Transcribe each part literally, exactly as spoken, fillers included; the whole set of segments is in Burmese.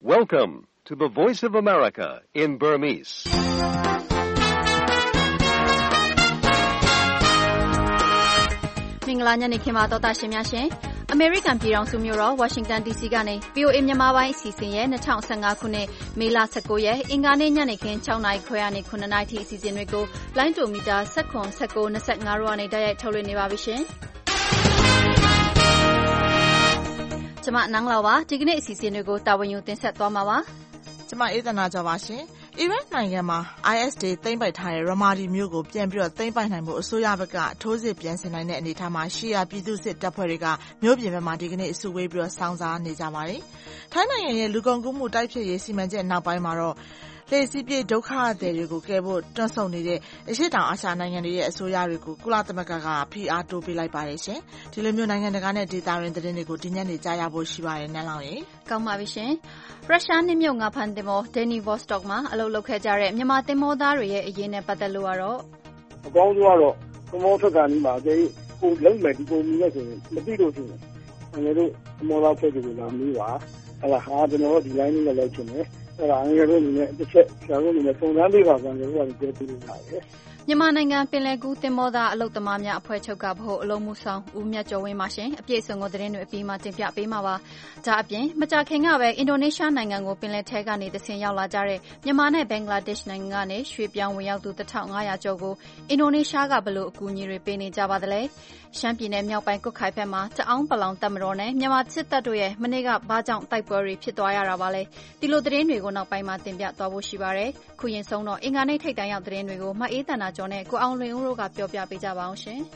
Welcome to the Voice of America in Burmese. ။မင်္ဂလာညနေခင်းပါတော်တာရှင်များရှင်။ American ပြည်ထောင်စုမြို့တော် Washington ဒီ စီ ကနေ ဗွီအိုအေ မြန်မာပိုင်းအစီအစဉ်ရဲ့၂၀၁၅ခုနှစ်မေလ၁၉ရက်အင်္ဂါနေ့ညနေခင်း၆နာရီခွဲကနေ၇နာရီထိအစီအစဉ်တွေကိုလိုင်းတိုမီတာ၁၇ ၁၉ ၂၅တို့ကနေတိုက်ရိုက်ထုတ်လွှင့်နေပါပြီရှင်။ကျမနန်းလောက်ပါဒီကနေ့အစီအစဉ်တွေကိုတာဝန်ယူတင်ဆက်သွားမှာပါ။ကျမအေးသနာကြပါရှင်။အီရတ်နိုင်ငံမှာ အိုင်အက်စ် တွေသိမ်းပိုက်ထားတဲ့ရမာဒီမြို့ကိုပြန်ပြီးတော့သိမ်းပိုက်နိုင်ဖို့အစိုးရဘက်ကထိုးစစ်ပြန်ဆင်နိုင်တဲ့အနေအထားမှာရှီယာပြည်သူ့စစ်တပ်ဖွဲ့တွေကမြို့ပြင်ဘက်မှာဒီကနေ့အစုဝေးပြီးတော့စောင့်စားနေကြပါတယ်။ထိုင်းနိုင်ငံရဲ့လူကုန်ကူးမှုတိုက်ဖျက်ရေးစီမံချက်နောက်ပိုင်းမှာတော့လေစီပြေဒုက္ခသည်တွေကိုကယ်ဖို့တွန်းဆုံနေတဲ့အရှေ့တောင်အာရှနိုင်ငံတွေရဲ့အစိုးရတွေကိုကုလသမဂ္ဂကဖိအားတိုးပေးလိုက်ပါတယ်ရှင်။ဒီလိုမျိုးနိုင်ငံတကာနဲ့ဒေသတွင်းသတင်းတွေကိုဒီညနေကြားရဖို့ရှိပါတယ်နန်းလောင်ရေ။ကောင်းပါပြီရှင်။ရုရှားနှစ်မြုပ်ငါဖန်သင်္ဘော Deni Vostok မှာအလုပ်လုပ်ခဲ့ကြတဲ့မြန်မာသင်္ဘောသားတွေရဲ့အရေးနဲ့ပတ်သက်လို့ကတော့အကောင်းဆုံးကတော့သင်္ဘောထွက်ကန်ဒီမှာအဲကိုလုံးမယ်ဒီပုံမြင်နေဆိုရင်မသိလို့ရှိရင်အငယ်တို့သင်္ဘောသားဖွဲ့ကြလို့လာမေးပါအဲ့ဒါဟာကျွန်တော်ဒီ line နဲ့လည်းချင်တယ်အဲ့ဒါအငယ်တို့အနေနဲ့တစ်ချက်ဆရာတို့အနေနဲ့ပုံစံပေးပါဆိုရင်တို့ကပြောပြလို့ရတယ်မြန်မာနိုင်ငံပင်လယ်ကူးသင်္ဘောသားအလုပ်သမားများအဖွဲ့ချုပ်ကဗဟိုအလုံးမှုဆောင်ဦးမြတ်ကျော်ဝင်းပါရှင်အပြည့်အစုံကိုသတင်းတွေအပြီးမှတင်ပြပေးမှာပါဒါအပြင်မကြာခင်ကပဲအင်ဒိုနီးရှားနိုင်ငံကိုပင်လယ်ထဲကနေတဆင်ရောက်လာကြတဲ့မြန်မာနဲ့ဘင်္ဂလားဒေ့ရှ်နိုင်ငံကနေရွှေ့ပြောင်းဝင်ရောက်သူတစ်ထောင်ငါးရာကျော်ကိုအင်ဒိုနီးရှားကဘလို့အကူအညီတွေပေးနေကြပါသလဲရှမ်းပြည်နယ်မြောက်ပိုင်းကွတ်ခိုင်ဘက်မှာတအောင်းပလောင်တပ်မတော်နဲ့မြန်မာစစ်တပ်တို့ရဲ့မနေ့ကဘာကြောင့်တိုက်ပွဲတွေဖြစ်သွားရတာပါလဲဒီလိုသတင်းတွေကိုနောက်ပိုင်းမှာတင်ပြသွားဖို့ရှိပါတယ်ခုရင်ဆုံးတော့အင်္ဂါနေ့ထိပ်တန်းရောက်သတင်းတွေကိုမအေးတန်တာကျော်နဲ့ကိုအောင်လွင်ဦးတို့ကပြောပြပေးကြပါအောင်ရှင်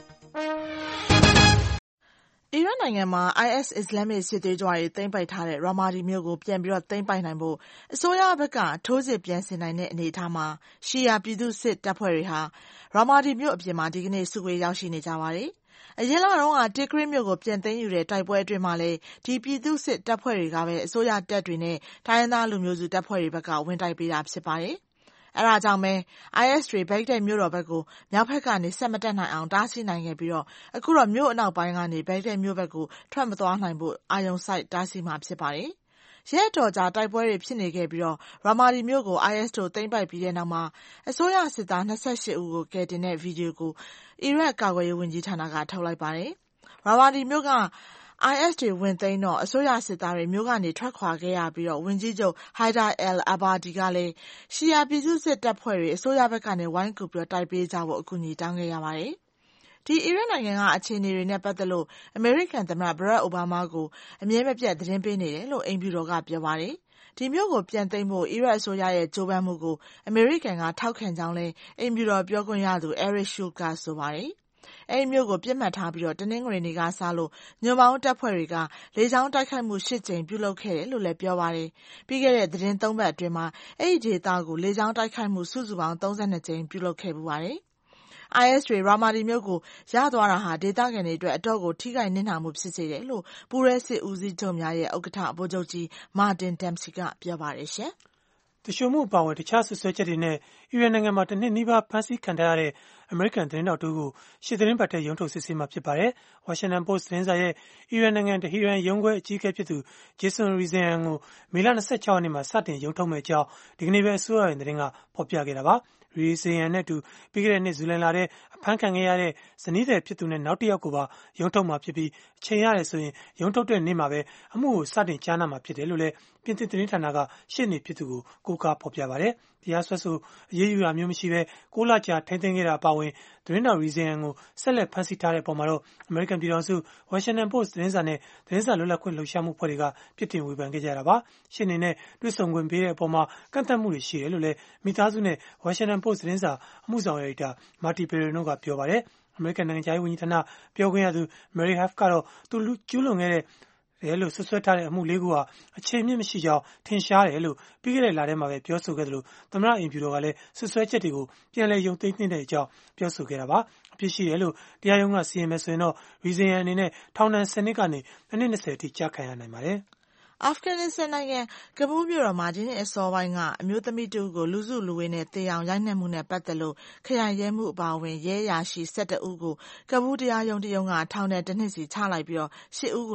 အီရတ်နိုင်ငံမှာ အိုင်အက်စ် အစ္စလာမစ်စစ်သွေးကြွတွေသိမ်းပိုက်ထားတဲ့ရာမာဒီမြို့ကိုပြန်ပြီးတော့သိမ်းပိုက်နိုင်ဖို့အစိုးရဘက်ကထိုးစစ်ပြန်ဆင်နိုင်တဲ့အနေအထားမှာရှီယာပြည်သူ့စစ်တပ်ဖွဲ့တွေဟာရာမာဒီမြို့အပြင်မှာဒီကနေ့စုဝေးရောက်ရှိနေကြပါတယ်။အရင်လတုန်းကတီဂရစ်မြို့ကိုပြန်သိမ်းယူတဲ့တိုက်ပွဲအတွင်းမှာလည်းဒီပြည်သူ့စစ်တပ်ဖွဲ့တွေကပဲအစိုးရတပ်တွေနဲ့တိုင်းရင်းသားလူမျိုးစုတပ်ဖွဲ့တွေဘက်ကဝင်တိုက်ပေးတာဖြစ်ပါတယ်။အဲဒါကြောင့်ပဲ အိုင်အက်စ် တွေဘဂ်ဒက်မြို့တော်ဘက်ကိုမြောက်ဘက်ကနေဆက်မတက်နိုင်အောင်တားဆီးနိုင်ခဲ့ပြီးတော့အခုတော့မြို့အနောက်ပိုင်းကနေဘဂ်ဒက်မြို့ဘက်ကိုထွက်မသွားနိုင်ဖို့အာရုံစိုက်တားဆီးမှာဖြစ်ပါတယ်။ရဲတော်ကြာတိုက်ပွဲတွေဖြစ်နေခဲ့ပြီးတော့ရာမာဒီမြို့ကို အိုင်အက်စ် တို့သိမ်းပိုက်ပြီးတဲ့နောက်မှာအစိုးရစစ်သား၂၈ဦးကိုကယ်တင်တဲ့ဗီဒီယိုကိုအီရတ်ကာကွယ်ရေးဝန်ကြီးဌာနကထုတ်လိုက်ပါတယ်။ရာမာဒီမြို့ကအိုင်အက်စ် တွေဝင်သိမ်းတော့အစိုးရစစ်သားတွေမြို့ကနေထွက်ခွာခဲ့ရပြီးတော့ဝန်ကြီးချုပ်ဟိုင်ဒါအယ်လ်အာဘာဒီကလည်းရှီယာပြည်သူ့စစ်တပ်ဖွဲ့တွေအစိုးရဘက်ကနေဝိုင်းကူပြီးတော့တိုက်ပေးကြဖို့အကူအညီတောင်းခဲ့ရပါတယ်။ဒီအီရတ်နိုင်ငံကအခြေအနေတွေနဲ့ပတ်သက်လို့အမေရိကန်သမ္မတဘရက်အိုဘားမားကိုအမြဲမပြတ်သတင်းပေးနေတယ်လို့အိမ်ဖြူတော်ကပြောပါတယ်။ဒီမြို့ကိုပြန်သိမ်းဖို့အီရတ်အစိုးရရဲ့ကြိုးပမ်းမှုကိုအမေရိကန်ကထောက်ခံကြောင်းလဲအိမ်ဖြူတော်ပြောခွင့်ရသူအဲရစ်ရှူကဆိုပါတယ်။အဲဒီမြို့ကိုပြစ်မှတ်ထားပြီးတော့တနင်္ဂနွေနေ့ကစလို့ညွန့်ပေါင်းတပ်ဖွဲ့တွေကလေကြောင်းတိုက်ခိုက်မှု၈ကြိမ်ပြုလုပ်ခဲ့တယ်လို့လည်းပြောပါတယ်။ပြီးခဲ့တဲ့သတင်းသုံးပတ်အတွင်းမှာအဲဒီဒေသကိုလေကြောင်းတိုက်ခိုက်မှုစုစုပေါင်း၃၂ကြိမ်ပြုလုပ်ခဲ့ပူပါတယ်။အိုင်အက်စ် တွေရာမာဒီမြို့ကိုရသွားတာဟာဒေသခံတွေအတွက်အတော့ကိုထိခိုက်နစ်နာမှုဖြစ်စေတယ်လို့ပူးရဲစစ်ဦးစီးချုပ်များရဲ့ဥက္ကဋ္ဌဗိုလ်ချုပ်ကြီးမာတင်ဒမ်စီကပြောပါတယ်ရှင်။သူလျှိုမှုအပါအဝင်တခြားဆွဆွဲချက်တွေနဲ့အီရန်နိုင်ငံမှာတနှစ်နီးပါးဖမ်းဆီးခံထားရတဲ့အမေရိကန်သတင်းတောက်တို့ကိုရှေ့သတင်းပတ်ထဲရုံးထုတ်စစ်ဆေးမှာဖြစ်ပါတယ်။ Washington Post သတင်းစာရဲ့အီရန်နိုင်ငံတဟီရန်ရုံးခွဲအကြီးအကဲဖြစ်သူ Jason Rezaian ကိုမေလ၂၆ရက်နေ့မှာစတင်ရုံးထုတ်မယ့်အကြောင်းဒီကနေ့ပဲအစိုးရရဲ့သတင်းကဖော်ပြခဲ့တာပါ။ Rezaian နဲ့အတူပြီးခဲ့တဲ့နှစ်ဇူလိုင်လထဲအဖမ်းခံခဲ့ရတဲ့ဇနီးသည်ဖြစ်သူနဲ့နောက်တစ်ယောက်ကိုပါရုံးထုတ်မှာဖြစ်ပြီးအချိန်ရတယ်ဆိုရင်ရုံးထုတ်တဲ့နေ့မှာပဲအမှုကိုစတင်ကြားနာမှာဖြစ်တယ်လို့လည်းပြင်သစ်သတင်းဌာနကရှေ့နေဖြစ်သူကိုကိုးကားဖော်ပြပါတယ်။တရားစွဲဆိုအရေးယူတာမျိုးမရှိဘဲကိုးလကြာထိန်းသိမ်းခဲ့တာအပါအဝင်သတင်းတော် Rezaian ကိုဆက်လက်ဖမ်းဆီးထားတဲ့အပေါ်မှာတော့အမေရိကန်ပြည်ထောင်စု Washington Post သတင်းစာနဲ့သတင်းစာလွတ်လပ်ခွင့်လှုပ်ရှားမှုဖွဲ့တွေကပြစ်တင်ဝေဖန်ခဲ့ကြတာပါ။ရှေ့နေနဲ့တွေ့ဆုံခွင့်ပေးတဲ့အပေါ်မှာကန့်သတ်မှုတွေရှိတယ်လို့လည်းမိသားစုနဲ့ Washington Post သတင်းစာအမှုဆောင်အယ်ဒီတာမာတီပယ်ရီနိုကပြောပါတယ်။အမေရိကန်နိုင်ငံခြားရေးဝန်ကြီးဌာနပြောခွင့်ရသူ Mary Harf ကတော့သူကျူးလွန်ခဲ့တဲ့တယ်လို့ဆွဆွဲထားတဲ့အမှုလေးခုဟာအခြေအမြစ်မရှိကြောင်းထင်ရှားတယ်လို့ပြီးခဲ့တဲ့လထဲမှာပဲပြောဆိုခဲ့တယ်လို့သမ္မတအိမ်ဖြူတော်ကလည်းဆွဆွဲချက်တွေကိုပြန်လည်ရုံသိမ်းတဲ့အကြောင်းပြောဆိုခဲ့တာပါအဖြစ်ရှိတယ်လို့တရားရုံးကစီရင်မယ်ဆိုရင်တော့ Rezaian အနေနဲ့ထောင်ဒဏ်၁၀နှစ်ကနေအနှစ်၂၀အထိကြာခံရနိုင်ပါတယ်အာဖဂန်နစ္စတန်နိုင်ငံကဘူးမြို့တော်မှာဒီနေ့အစောပိုင်းကအမျိုးသမီးတဦးကိုလူစုလူဝေးနဲ့တေအောင်ရိုက်နှက်မှုနဲ့ပတ်သက်လို့ခရိုင်ရဲမှုအပါအဝင်ရဲရာရှိ၁၁ဦးကိုကဘူးတရားရုံးတရုံးကထောင်နဲ့တစ်နှစ်စီချလိုက်ပြီးတော့၈ဦးကိုတော့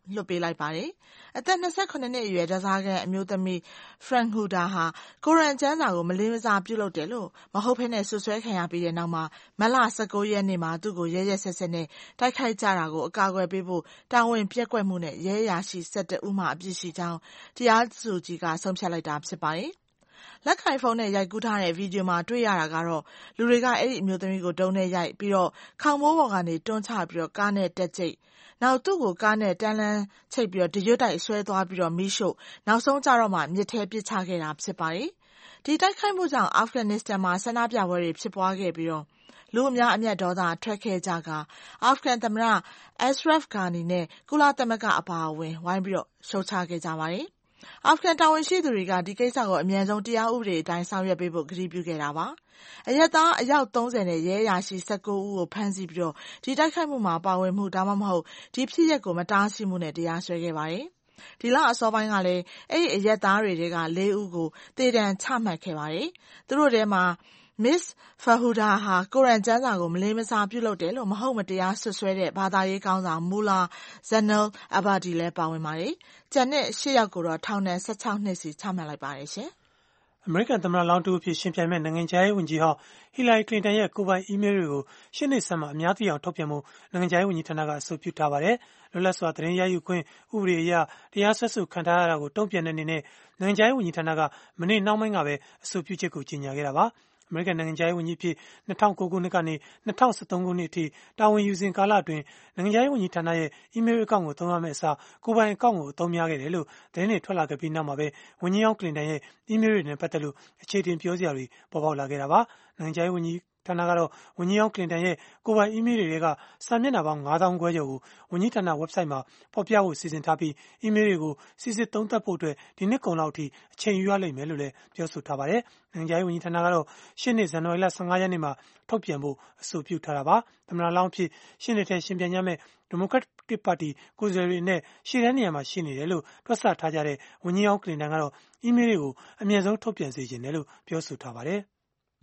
လွှတ်ပေးလိုက်ပါတယ်။အသက်၂၇နှစ်အရွယ်ဓားစားခံအမျိုးသမီး Frank Hooter ဟာကိုရန်ကျမ်းစာကိုမလေးမစားပြုလုပ်တယ်လို့မဟုတ်ဘဲနဲ့ဆွဆွဲခံရပြီးတဲ့နောက်မှာမတ်လ၁၉ရက်နေ့မှာသူ့ကိုရဲရဲဆက်ဆက်နဲ့တိုက်ခိုက်ကြတာကိုအကာအကွယ်ပေးဖို့တာဝန်ပျက်ကွက်မှုနဲ့ရဲအရာရှိ၁၁ဦးမှအပြစ်ရှိကြောင်းတရားသူကြီးကဆုံးဖြတ်လိုက်တာဖြစ်ပါတယ်။လက်ကိုင်ဖုန်းနဲ့ရိုက်ကူးထားတဲ့ဗီဒီယိုမှာတွေ့ရတာကတော့လူတွေကအဲ့ဒီအမျိုးသမီးကိုတုံးနဲ့ရိုက်ပြီးတော့ခေါင်းမိုးပေါ်ကနေတွန်းချပြီးတော့ကားနဲ့တက်ကျိတ်နောက်သူ့ကိုကားနဲ့တန်းလန်းချိတ်ပြီးတော့ဒရွတ်တိုက်ဆွဲသွားပြီးတော့မီးရှို့နောက်ဆုံးကြတော့မှမြစ်ထဲပစ်ချခဲ့တာဖြစ်ပါတယ်။ဒီတိုက်ခိုက်မှုကြောင့်အာဖဂန်နစ္စတန်မှာဆန္ဒပြပွဲတွေဖြစ်ပွားခဲ့ပြီးတော့လူအများအမျက်ဒေါသထွက်ခဲ့ကြကအာဖဂန်သမ္မတ Ashraf Ghani နဲ့ကုလသမဂ္ဂအပါအဝင်ဝိုင်းပြီးတော့ရှုတ်ချခဲ့ကြပါတယ်။အာဖဂန်တာဝန်ရှိသူတွေကဒီကိစ္စကိုအမြန်ဆုံးတရားဥပဒေအတိုင်းဆောင်ရွက်ပေးဖို့ကတိပြုခဲ့တာပါ။အရပ်သားအယောက်၃၀နဲ့ရဲအရာရှိ၁၉ဦးကိုဖမ်းဆီးပြီးတော့ဒီတိုက်ခိုက်မှုမှာပါဝင်မှုဒါမှမဟုတ်ဒီဖြစ်ရပ်ကိုမတားဆီးမှုနဲ့တရားစွဲခဲ့ပါတယ်။ဒီလအစောပိုင်းကလည်းအဲ့ဒီအရပ်သားတွေက၄ဦးကိုသေဒဏ်ချမှတ်ခဲ့ပါတယ်။သူတို့ထဲမှာMiss Farhooda ဟာကိုရန်ကျမ်းစာကိုမလေးမစားပြုလုပ်တယ်လို့မဟုတ်မတရားဆွဆွဲတဲ့ဘာသာရေးကောင်းဆောင် Mullah Zainal Abadi လည်းပါဝင်ပါတယ်။ကျန်တဲ့၈ယောက်ကိုတော့ထောင်ဒဏ်၁၆နှစ်စီချမှတ်လိုက်ပါတယ်ရှင်။အမေရိကန်သမ္မတလောင်းတူအဖြစ်ရှင်ပြိုင်မဲ့နိုင်ငံခြားရေးဝန်ကြီးဟောင်းဟီလာရီကလင်တန်ရဲ့ကိုယ်ပိုင်အီးမေးလ်တွေကိုရှင်းနေဆမ်းမှာအများသိအောင်ထုတ်ပြန်မှုနိုင်ငံခြားရေးဝန်ကြီးဌာနကအဆိုပြုထားပါတယ်။လွတ်လပ်စွာသတင်းရယူခွင့်ဥပဒေအရတရားစွဲဆိုခံထားရတာကိုတုံ့ပြန်တဲ့အနေနဲ့နိုင်ငံခြားရေးဝန်ကြီးဌာနကမနေ့နှောင်းပိုင်းကပဲအဆိုပြုချက်ကိုကြေညာခဲ့တာပါ။အမေရိကန်နိုင်ငံခြားရေးဝန်ကြီးဖြစ်၂၀၀၉ခုနှစ်ကနေ၂၀၁၃ခုနှစ်အထိတာဝန်ယူစဉ်ကာလအတွင်းနိုင်ငံခြားရေးဝန်ကြီးဌာနရဲ့အီးမေးလ်အကောင့်ကိုသုံးရမယ့်အစားကိုယ်ပိုင်အကောင့်ကိုအသုံးများခဲ့တယ်လို့သတင်းတွေထွက်လာခဲ့ပြီးနောက်မှာပဲဝန်ကြီးဟောင်းကလင်တန်ရဲ့အီးမေးလ်တွေနဲ့ပတ်သက်လို့အခြေတင်ပြောစရာတွေပေါ်ပေါက်လာခဲ့တာပါ။နိုင်ငံခြားရေးဝန်ကြီးဌာနကတော့ဝန်ကြီးဟောင်းကလင်တန်ရဲ့ကိုယ်ပိုင်အီးမေးလ်တွေကစာမျက်နှာပေါင်း၅သောင်းခွဲကျော်ကိုဝန်ကြီးဌာန website မှာဖော်ပြဖို့စီစဉ်ထားပြီးအီးမေးလ်တွေကိုစစ်စစ်သုံးသပ်ဖို့အတွက်ဒီနှစ်ကုန်လောက်အထိအချိန်ယူရလိမ့်မယ်လို့လည်းပြောဆိုထားပါတယ်။နိုင်ငံခြားရေးဝန်ကြီးဌာနကတော့ရှေ့နှစ်ဇန်နဝါရီလ၁၅ရက်နေ့မှာထုတ်ပြန်ဖို့အဆိုပြုထားတာပါ။သမ္မတလောင်းဖြစ်ရှေ့နှစ်ထဲရှင်ပြိုင်ကြမဲ့ဒီမိုကရက်တစ်ပါတီကိုယ်စားလှယ်တွေနဲ့ရှေ့တန်းနေရာမှာရှိနေတယ်လို့တွက်ဆထားကြတဲ့ဝန်ကြီးဟောင်းကလင်တန်ကတော့အီးမေးလ်တွေကိုအမြဲဆုံးထုတ်ပြန်စေချင်တယ်လို့ပြောဆိုထားပါတယ်။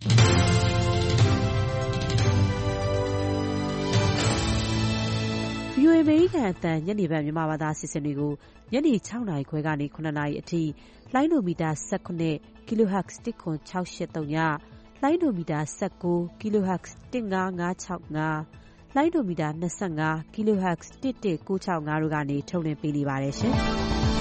ဗွီအိုအေ အမေရိကန်အသံညနေပိုင်းမြန်မာဘာသာအစီအစဉ်တွေကိုညနေ၆နာရီခွဲကနေ၇နာရီအထိလိုင်းဒိုမီတာ၁၇ kHz တစ်ခွန်၆၈၃ညလိုင်းဒိုမီတာ၁၉ kHz တစ်၅၅၆၅လိုင်းဒိုမီတာ၂၅ kHz တစ်၁၉၆၅တို့ကနေထုတ်လွှင့်ပေးနေပါတယ်ရှင်။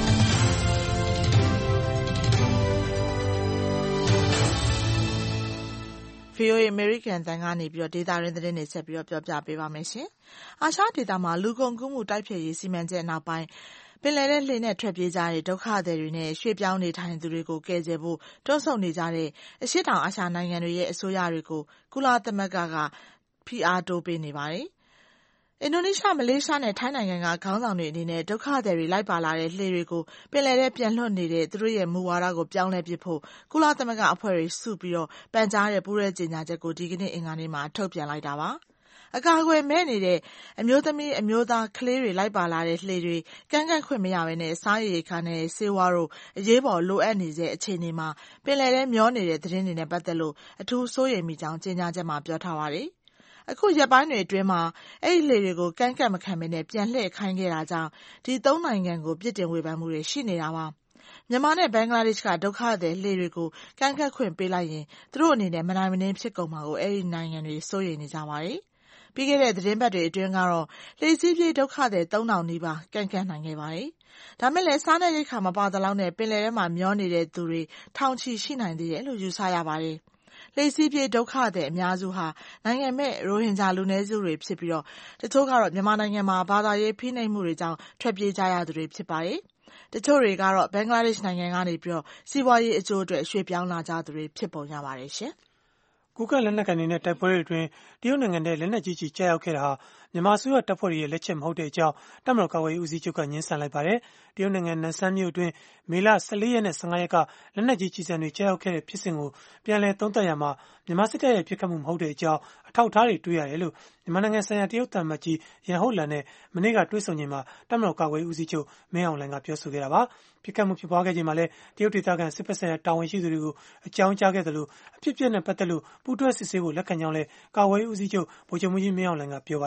ဗွီအိုအေ American အသံကနေပြီးတော့ဒေတာရင်းသတင်းတွေဆက်ပြီးတော့ပြောပြပေးပါမယ်ရှင်။အာရှဒေတာမှာလူကုန်ကူးမှုတိုက်ဖျက်ရေးစီမံချက်နောက်ပိုင်းပင်လယ်ထဲလှေနဲ့ထွက်ပြေးကြတဲ့ဒုက္ခသည်တွေနဲ့ရွှေ့ပြောင်းနေထိုင်သူတွေကိုကယ်ဆယ်ဖို့တွန်းဆုတ်နေကြတဲ့အရှေ့တောင်အာရှနိုင်ငံတွေရဲ့အစိုးရတွေကိုကုလသမဂ္ဂကဖိအားတိုးပေးနေပါတယ်။အင်ဒိုနီးရှားမလေးရှားနဲ့ထိုင်းနိုင်ငံကခေါင်းဆောင်တွေအနေနဲ့ဒုက္ခသည်တွေလိုက်ပါလာတဲ့လှေတွေကိုပင်လယ်ထဲပြန်လွှတ်နေတဲ့သူတို့ရဲ့မူဝါဒကိုပြောင်းလဲပစ်ဖို့ကုလသမဂ္ဂအဖွဲ့တွေစုပြီးတော့ပန်ကြားတဲ့ပူးရဲကြေညာချက်ကိုဒီကနေ့အင်္ဂါနေ့မှာထုတ်ပြန်လိုက်တာပါ။အကာအကွယ်မဲ့နေတဲ့အမျိုးသမီးအမျိုးသားကလေးတွေလိုက်ပါလာတဲ့လှေတွေကန့်ကန့်ခွင့်မရဘဲနဲ့စားရည်ခါနဲ့ဆေးဝါးတို့အရေးပေါ်လိုအပ်နေတဲ့အခြေအနေမှာပင်လယ်ထဲမျောနေတဲ့သတင်းတွေနဲ့ပတ်သက်လို့အထူးစိုးရိမ်မိကြောင်းကြေညာချက်မှာပြောထားပါတယ်။အခုရက်ပိုင်းတွေအတွင်းမှာအဲ့ဒီလှေတွေကိုကန့်ကန့်မခံဘဲနဲ့ပြန်လှည့်ခိုင်းခဲ့တာကြောင့်ဒီသုံးနိုင်ငံကိုပြစ်တင်ဝေဖန်မှုတွေရှိနေတာပါ။မြန်မာနဲ့ဘင်္ဂလားဒေ့ရှ်ကဒုက္ခသည်လှေတွေကိုကန့်ကန့်ခွင့်ပေးလိုက်ရင်သူတို့အနေနဲ့မနိုင်မနင်းဖြစ်ကုန်မှာကိုအဲ့ဒီနိုင်ငံတွေစိုးရိမ်နေကြပါတယ်။ပြီးခဲ့တဲ့သတင်းပတ်တွေအတွင်းကတော့လှေစီးပြေးဒုက္ခသည်သုံးထောင်နီးပါးကန့်ကန့်နိုင်ခဲ့ပါတယ်။ဒါမဲ့လည်းစားနပ်ရိက္ခာမပါသလောက်နဲ့ပင်လယ်ထဲမှာမျောနေတဲ့သူတွေထောင်ချီရှိနိုင်သေးတယ်လို့ယူဆရပါတယ်။လှေစီးပြေးဒုက္ခသည်အများစုဟာနိုင်ငံမဲ့ရိုဟင်ဂျာလူနည်းစုတွေဖြစ်ပြီးတော့တချို့ကတော့မြန်မာနိုင်ငံမှာဘာသာရေးဖိနှိပ်မှုတွေကြောင့်ထွက်ပြေးကြရသူတွေဖြစ်ပါတယ်။တချို့တွေကတော့ဘင်္ဂလားဒေ့ရှ်နိုင်ငံကနေပြီးတော့စီးပွားရေးအကျိုးအတွက်ရွှေ့ပြောင်းလာကြသူတွေဖြစ်ပုံရပါတယ်ရှင်။ကိုကလက်နက်ကန်တွေနဲ့တိုက်ပွဲတွေအတွင်းတရုတ်နိုင်ငံထဲလက်နက်ကြီးကြီးကျရောက်ခဲ့တာဟာမြန်မာအစိုးရတပ်ဖွဲ့တွေရဲ့လက်ချက်မဟုတ်တဲ့အကြောင်းတပ်မတော်ကာကွယ်ရေးဦးစီးချုပ်ကညှင်းဆန်လိုက်ပါတယ်။တရုတ်နိုင်ငံနန်ဆန်းမြို့အတွင်းမေလ၁၄ရက်နဲ့၁၅ရက်ကလက်နက်ကြီးကြီးစံတွေကျရောက်ခဲ့တဲ့ဖြစ်စဉ်ကိုပြန်လည်သုံးသပ်ရမှာမြန်မာစစ်တပ်ရဲ့ပြစ်ခတ်မှုမဟုတ်တဲ့အကြောင်းအထောက်အထားတွေတွေ့ရတယ်လို့မြန်မာနိုင်ငံဆိုင်ရာတရုတ်သံအမတ်ကြီးရန်ဟုတ်လန်နဲ့မနေ့ကတွေ့ဆုံချိန်မှာတပ်မတော်ကာကွယ်ရေးဦးစီးချုပ်မင်းအောင်လှိုင်ကပြောဆိုခဲ့တာပါ။ပြစ်ခတ်မှုဖြစ်ပွားခဲ့ချိန်မှာလည်းတရုတ်ဒေသခံစစ်ဖက်ဆိုင်ရာတာဝန်ရှိသူတွေကိုအကြောင်းကြားခဲ့တယ်လို့အဖြစ်အပျက်နဲ့ပတ်သက်လို့ပူးတွဲစစ်ဆေးဖို့လက်ခံကြောင်းလည်းကာကွယ်ရေးဦးစီးချုပ်ဗိုလ်ချုပ်မှူးကြီးမင်းအောင်လှိုင်ကပြောပါတယ်။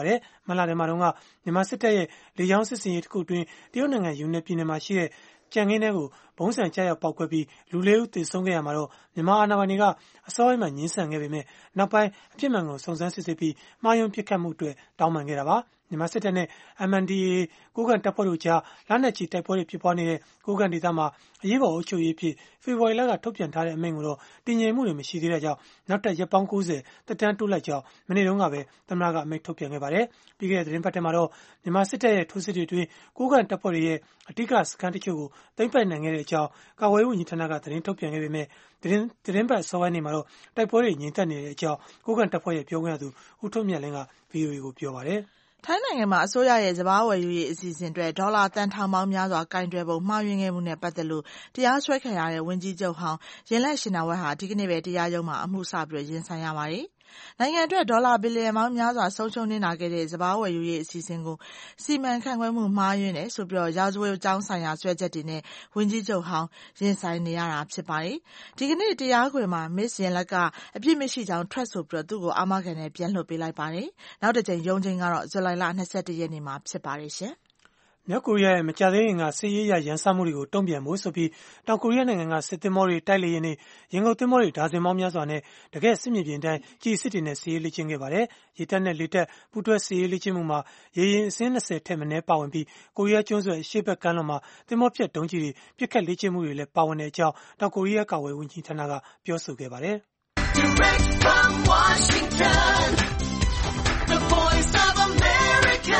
မလာတယ်မှာတော့ကမြန်မာစစ်တပ်ရဲ့လေကြောင်းစစ်စင်ရေးတစ်ခုအတွင်းတရုတ်နိုင်ငံယူနန်ပြည်နယ်မှာရှိတဲ့ကြံခင်းထဲကိုဘုံစံကျရောက်ပောက်ကွဲပြီးလူလေးဦးသေဆုံးခဲ့ရမှာတော့မြန်မာအာဏာပိုင်တွေကအစောပိုင်းမှာညှင်းဆန်ခဲ့ပေမဲ့နောက်ပိုင်းအဖြစ်မှန်ကိုစုံစမ်းစစ်ဆေးပြီးမှားယွင်းပစ်ခတ်မှုအတွက်တောင်းပန်ခဲ့တာပါမြန်မာစစ်တပ်နဲ့ M N D A ကိုးကန့်တပ်ဖွဲ့တို့ကြားလက်နက်ကြီးတိုက်ပွဲတွေဖြစ်ပွားနေတဲ့ကိုးကန့်ဒေသမှာအရေးပေါ်အုပ်ချုပ်ရေးဖြစ်ဖေဖော်ဝါရီလကထုတ်ပြန်ထားတဲ့အမိန့်ကိုတော့တည်ငြိမ်မှုတွေမရှိသေးတဲ့ကြောင့်နောက်ထပ်ရက်ပေါင်းကိုးဆယ်တက်တန်းတိုးလိုက်ကြောင်းမနေ့တုန်းကပဲသမ္မတကအမိန့်ထုတ်ပြန်ခဲ့ပါတယ်။ပြီးခဲ့တဲ့သတင်းပတ်ထဲမှာတော့မြန်မာစစ်တပ်ရဲ့ထိုးစစ်တွေအတွင်းကိုးကန့်တပ်ဖွဲ့တွေရဲ့အဓိကစခန်းတချို့ကိုသိမ်းပိုက်နိုင်ခဲ့တဲ့အကြောင်းကာကွယ်ရေးဝန်ကြီးဌာနကသတင်းထုတ်ပြန်ခဲ့ပေမဲ့သတင်းသတင်းပတ်စောပိုင်းနေမှာတော့တိုက်ပွဲတွေငြိမ်သက်နေတဲ့အကြောင်းကိုးကန့်တပ်ဖွဲ့ရဲ့ပြောခွင့်ရသူဦးထွန်းမြတ်လင်းက ဗွီအိုအေကိုပြောပါတယ်။ထိုင်းနိုင်ငံမှာအစိုးရရဲ့စပါးဝယ်ယူရေးအစီအစဉ်အတွက်ဒေါ်လာသန်းထောင်ပေါင်းများစွာကင်တွယ်ပုံမှားယွင်းခဲ့မှုနဲ့ပတ်သက်လို့တရားစွဲခံရတဲ့ဝန်ကြီးချုပ်ဟောင်းရင်လတ်ရှင်နာဝက်ဟာဒီကနေ့ပဲတရားရုံးမှာအမှုစပြီးရင်ဆိုင်ရပါတယ်။နိုင်ငံအတွက်ဒေါ်လာဘီလီယံပေါင်းများစွာဆုံးရှုံးနေတာခဲ့တဲ့စပါးဝယ်ယူရေးအစီအစဉ်ကိုစီမံခန့်ခွဲမှုမှားယွင်းတယ်ဆိုပြီးရာဇဝတ်ကြောင်းဆိုင်ရာစွဲချက်တွေနဲ့ဝန်ကြီးချုပ်ဟောင်းရင်ဆိုင်နေရတာဖြစ်ပါတယ်။ဒီကနေ့တရားခွင်မှာမစ္စရင်လက်ကအပြစ်မရှိကြောင်းထွက်ဆိုပြီးသူ့ကိုအာမခံနဲ့ပြန်လွှတ်ပေးလိုက်ပါတယ်။နောက်တစ်ကြိမ်ရုံးချိန်ကတော့ဇူလိုင်လ၂၁ရက်နေ့မှာဖြစ်ပါတယ်ရှင်။မြောက်ကိုရီးယားရဲ့မကြာသေးခင်ကစစ်ရေးအရရန်စမှုတွေကိုတုံ့ပြန်ဖို့ဆိုပြီးတောင်ကိုရီးယားနိုင်ငံကစစ်သင်္ဘောတွေတိုက်လေယာဉ်တွေရင်ကုန်သင်္ဘောတွေဒါဇင်ပေါင်းများစွာနဲ့တကယ်စစ်မြေပြင်တိုင်းကြည်စစ်တွေနဲ့စစ်ရေးလေ့ကျင့်ခဲ့ပါတယ်။ရေတပ်နဲ့လေတပ်ပူးတွဲစစ်ရေးလေ့ကျင့်မှုမှာရေရင်အစင်း၂၀ထက်မနည်းပါဝင်ပြီးကိုရီးယားကျွန်းဆွယ်အရှေ့ဘက်ကမ်းလွန်မှာသင်္ဘောဖြတ်ဒုံးကျည်တွေပစ်ခတ်လေ့ကျင့်မှုတွေလည်းပါဝင်တဲ့အကြောင်းတောင်ကိုရီးယားကာကွယ်ရေးဝန်ကြီးဌာနကပြောဆိုခဲ့ပါတယ်။ Direct from Washington, the Voice of America,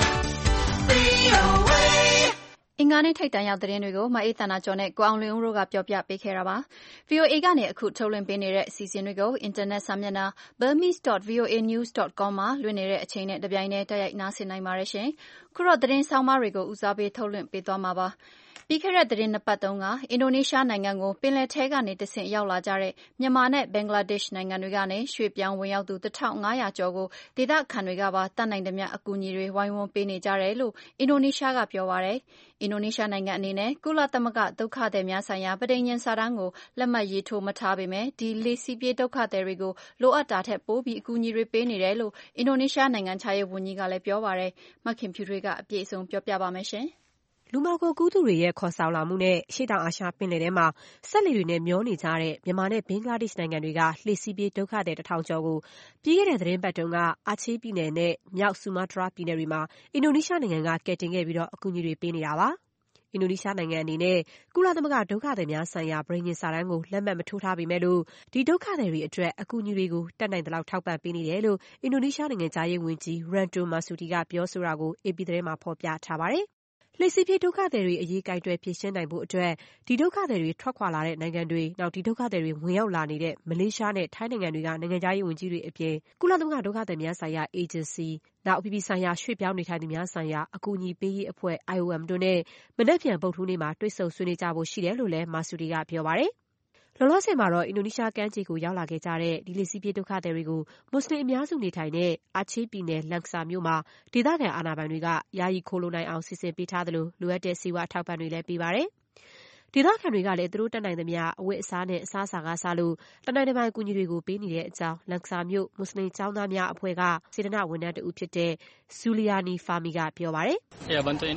V O A အင်္ဂါနေ့ထိပ်တန်းရောက်သတင်းတွေကိုမအေးသန္တာကျော်နဲ့ကိုအောင်လွင်ဦးတို့ကပြောပြပေးခဲ့တာပါ။ V O A ကနေအခုထုတ်လွှင့်ပေးနေတဲ့အစီအစဉ်တွေကိုအင်တာနက်စာမျက်နှာ burmese dot v o a news dot com မှာလွှင့်နေတဲ့အချိန်နဲ့တပြိုင်တည်းတိုက်ရိုက်နားဆင်နိုင်ပါတယ်ရှင်။ခုတော့သတင်းဆောင်မတွေကိုဦးစားပေးထုတ်လွှင့်ပေးသွားမှာပါ။ပြီးခဲ့တဲ့သတင်းနှစ်ပတ်တုန်းကအင်ဒိုနီးရှားနိုင်ငံကိုပင်လယ်ထဲကနေတဆင့်ရောက်လာကြတဲ့မြန်မာနဲ့ဘင်္ဂလားဒေ့ရှ်နိုင်ငံတွေကနေရွှေ့ပြောင်းဝင်ရောက်သူတစ်ထောင်ငါးရာကျော်ကိုဒေသခံတွေကပါတတ်နိုင်သမျှအကူအညီတွေဝိုင်းဝန်းပေးနေကြတယ်လို့အင်ဒိုနီးရှားကပြောပါတယ်။အင်ဒိုနီးရှားနိုင်ငံအနေနဲ့ကုလသမဂ္ဂဒုက္ခသည်များဆိုင်ရာပဋိညာဉ်စာတမ်းကိုလက်မှတ်ရေးထိုးမထားပေမဲ့ဒီလေစီပြေးဒုက္ခသည်တွေကိုလိုအပ်တာထက်ပိုပြီးအကူအညီတွေပေးနေတယ်လို့အင်ဒိုနီးရှားနိုင်ငံခြားရေးဝန်ကြီးကလည်းပြောပါတယ်။မခင်ဖြူထွေးကအပြည့်အစုံပြောပြပါမယ်ရှင်။လူမှောင်ခိုကူးသူတွေရဲ့ခေါ်ဆောင်လာမှုနဲ့အရှေ့တောင်အာရှပင်လယ်ထဲမှာစက်လှေတွေနဲ့မျောနေကြတဲ့မြန်မာနဲ့ဘင်္ဂလားဒေ့ရှ်နိုင်ငံတွေကလှေစီးပြေးဒုက္ခသည်တစ်ထောင်ကျော်ကိုပြီးခဲ့တဲ့သတင်းပတ်တုန်းကအာချေးပြည်နယ်နဲ့မြောက်ဆူမားတြားပြည်နယ်တွေမှာအင်ဒိုနီးရှားနိုင်ငံကကယ်တင်ခဲ့ပြီးတော့အကူအညီတွေပေးနေတာပါ။အင်ဒိုနီးရှားနိုင်ငံအနေနဲ့ကုလသမဂ္ဂဒုက္ခသည်များဆိုင်ရာပဋိညာဉ်စာတမ်းကိုလက်မှတ်မထိုးထားပေမဲ့လို့ဒီဒုက္ခသည်တွေအတွက်အကူအညီတွေကိုတတ်နိုင်သလောက်ထောက်ပံ့ပေးနေတယ်လို့အင်ဒိုနီးရှားနိုင်ငံသားရေးဝန်ကြီး Retno Marsudi ကပြောဆိုတာကို အေပီ သတင်းမှာဖော်ပြထားပါတယ်။လှေစီးပြေးဒုက္ခသည်တွေအရေးကိုင်တွယ်ဖြေရှင်းနိုင်ဖို့အတွက်ဒီဒုက္ခသည်တွေထွက်ခွာလာတဲ့နိုင်ငံတွေနောက်ဒီဒုက္ခသည်တွေဝင်ရောက်လာနေတဲ့မလေးရှားနဲ့ထိုင်းနိုင်ငံတွေကနိုင်ငံသားရေးဝန်ကြီးတွေအပြင်ကုလသမဂ္ဂဒုက္ခသည်များဆိုင်ရာအေဂျင်စီနောက်အပြည်ပြည်ဆိုင်ရာရွှေ့ပြောင်းနေထိုင်သူများဆိုင်ရာအကူအညီပေးရေးအဖွဲ့ I O M တို့နဲ့မနက်ဖြန်ဗုဒ္ဓဟူးနေ့မှာတွေ့ဆုံဆွေးနွေးကြဖို့ရှိတယ်လို့လည်း Marsudi ကပြောပါတယ်။လောလောဆယ်မှာတော့အင်ဒိုနီးရှားကမ်းခြေကိုရောက်လာခဲ့ကြတဲ့ဒီလေစီးပြေးဒုက္ခသည်တွေကိုမွတ်စလင်အများစုနေထိုင်တဲ့အာချေးပြည်နယ်လန်ကာမြို့မှာဒေသခံအာဏာပိုင်တွေကယာယီခိုလှုံနိုင်အောင်စီစဉ်ပေးထားသလိုလိုအပ်တဲ့ဆေးဝါးအထောက်အပံ့တွေလည်းပေးပါတယ်။ဒေသခံတွေကလည်းသူတို့တတ်နိုင်သမျှအဝတ်အစားနဲ့အစားအစာကစားလို့တနိုင်တပိုင်အကူအညီတွေကိုပေးနေတဲ့အကြောင်းလန်ကာမြို့မွတ်စလင်ကျောင်းသားများအဖွဲ့ကစေတနာ့ဝန်ထမ်းတဦးဖြစ်တဲ့ Suliani Fahmi ကပြောပါတယ်။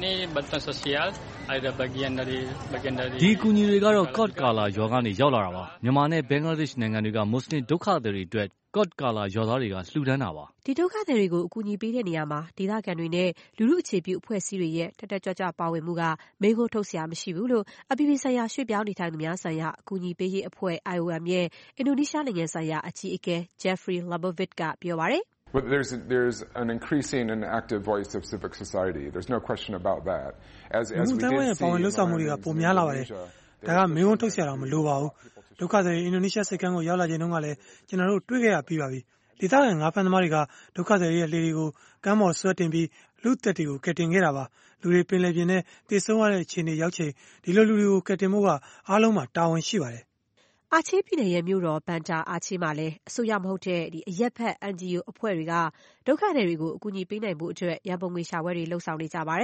ဒီအကူအညီတွေကတော့ Cox's Bazar ရွာကနေရောက်လာတာပါ။မြန်မာနဲ့ဘင်္ဂလားဒေ့ရှ်နိုင်ငံတွေကမွတ်စလင်ဒုက္ခသည်တွေအတွက်Cox's Bazar ရွာသားတွေကလှူဒါန်းတာပါ။ဒီဒုက္ခသည်တွေကိုအကူအညီပေးတဲ့နေရာမှာဒေသခံတွေနဲ့လူထုအခြေပြုအဖွဲ့အစည်းတွေရဲ့တက်တက်ကြွကြွပါဝင်မှုကမေးခွန်းထုတ်စရာမရှိဘူးလို့အပြည်ပြည်ဆိုင်ရာရွှေ့ပြောင်းနေထိုင်သူများဆိုင်ရာအကူအညီပေးရေးအဖွဲ့ I O M ရဲ့အင်ဒိုနီးရှားနိုင်ငံဆိုင်ရာအကြီးအကဲ Jeffrey Lebovic ကပြောပါတယ်။ But there's there's an increasing and active voice of civic society. There's no question about that. As as we did see ပေါဝင်လှုပ်ဆောင်မှုတွေကပုံများလာပါတယ်။ဒါကမေးခွန်းထုတ်စရာတော့မလိုပါဘူး။ဒုက္ခသည်အင်ဒိုနီးရှားစိတ်ကမ်းကိုရောက်လာချိန်တုန်းကလည်းကျွန်တော်တို့တွေ့ခဲ့ရပြီးပါပြီ။ဒေသခံငါးဖမ်းသမားတွေကဒုက္ခသည်ရဲ့လှေတွေကိုကမ်းပေါ်ဆွဲတင်ပြီးလူသက်တွေကိုကယ်တင်ခဲ့တာပါ။လူတွေပင်လယ်ပြင်နဲ့တည်ဆုံရတဲ့အခြေအနေရောက်ချိန်ဒီလိုလူတွေကိုကယ်တင်ဖို့ကအားလုံးမှာတာဝန်ရှိပါတယ်။အာချေးပြည်နယ်ရဲ့မြို့တော်ဘန်တာအာချေးမှာလည်းအစိုးရမဟုတ်တဲ့ဒီအရက်ဖက် N G O အဖွဲ့တွေကဒုက္ခသည်တွေကိုအကူအညီပေးနိုင်ဖို့အတွက်ရန်ပုံငွေရှာပွဲတွေလှုပ်ဆောင်နေကြပါတယ်။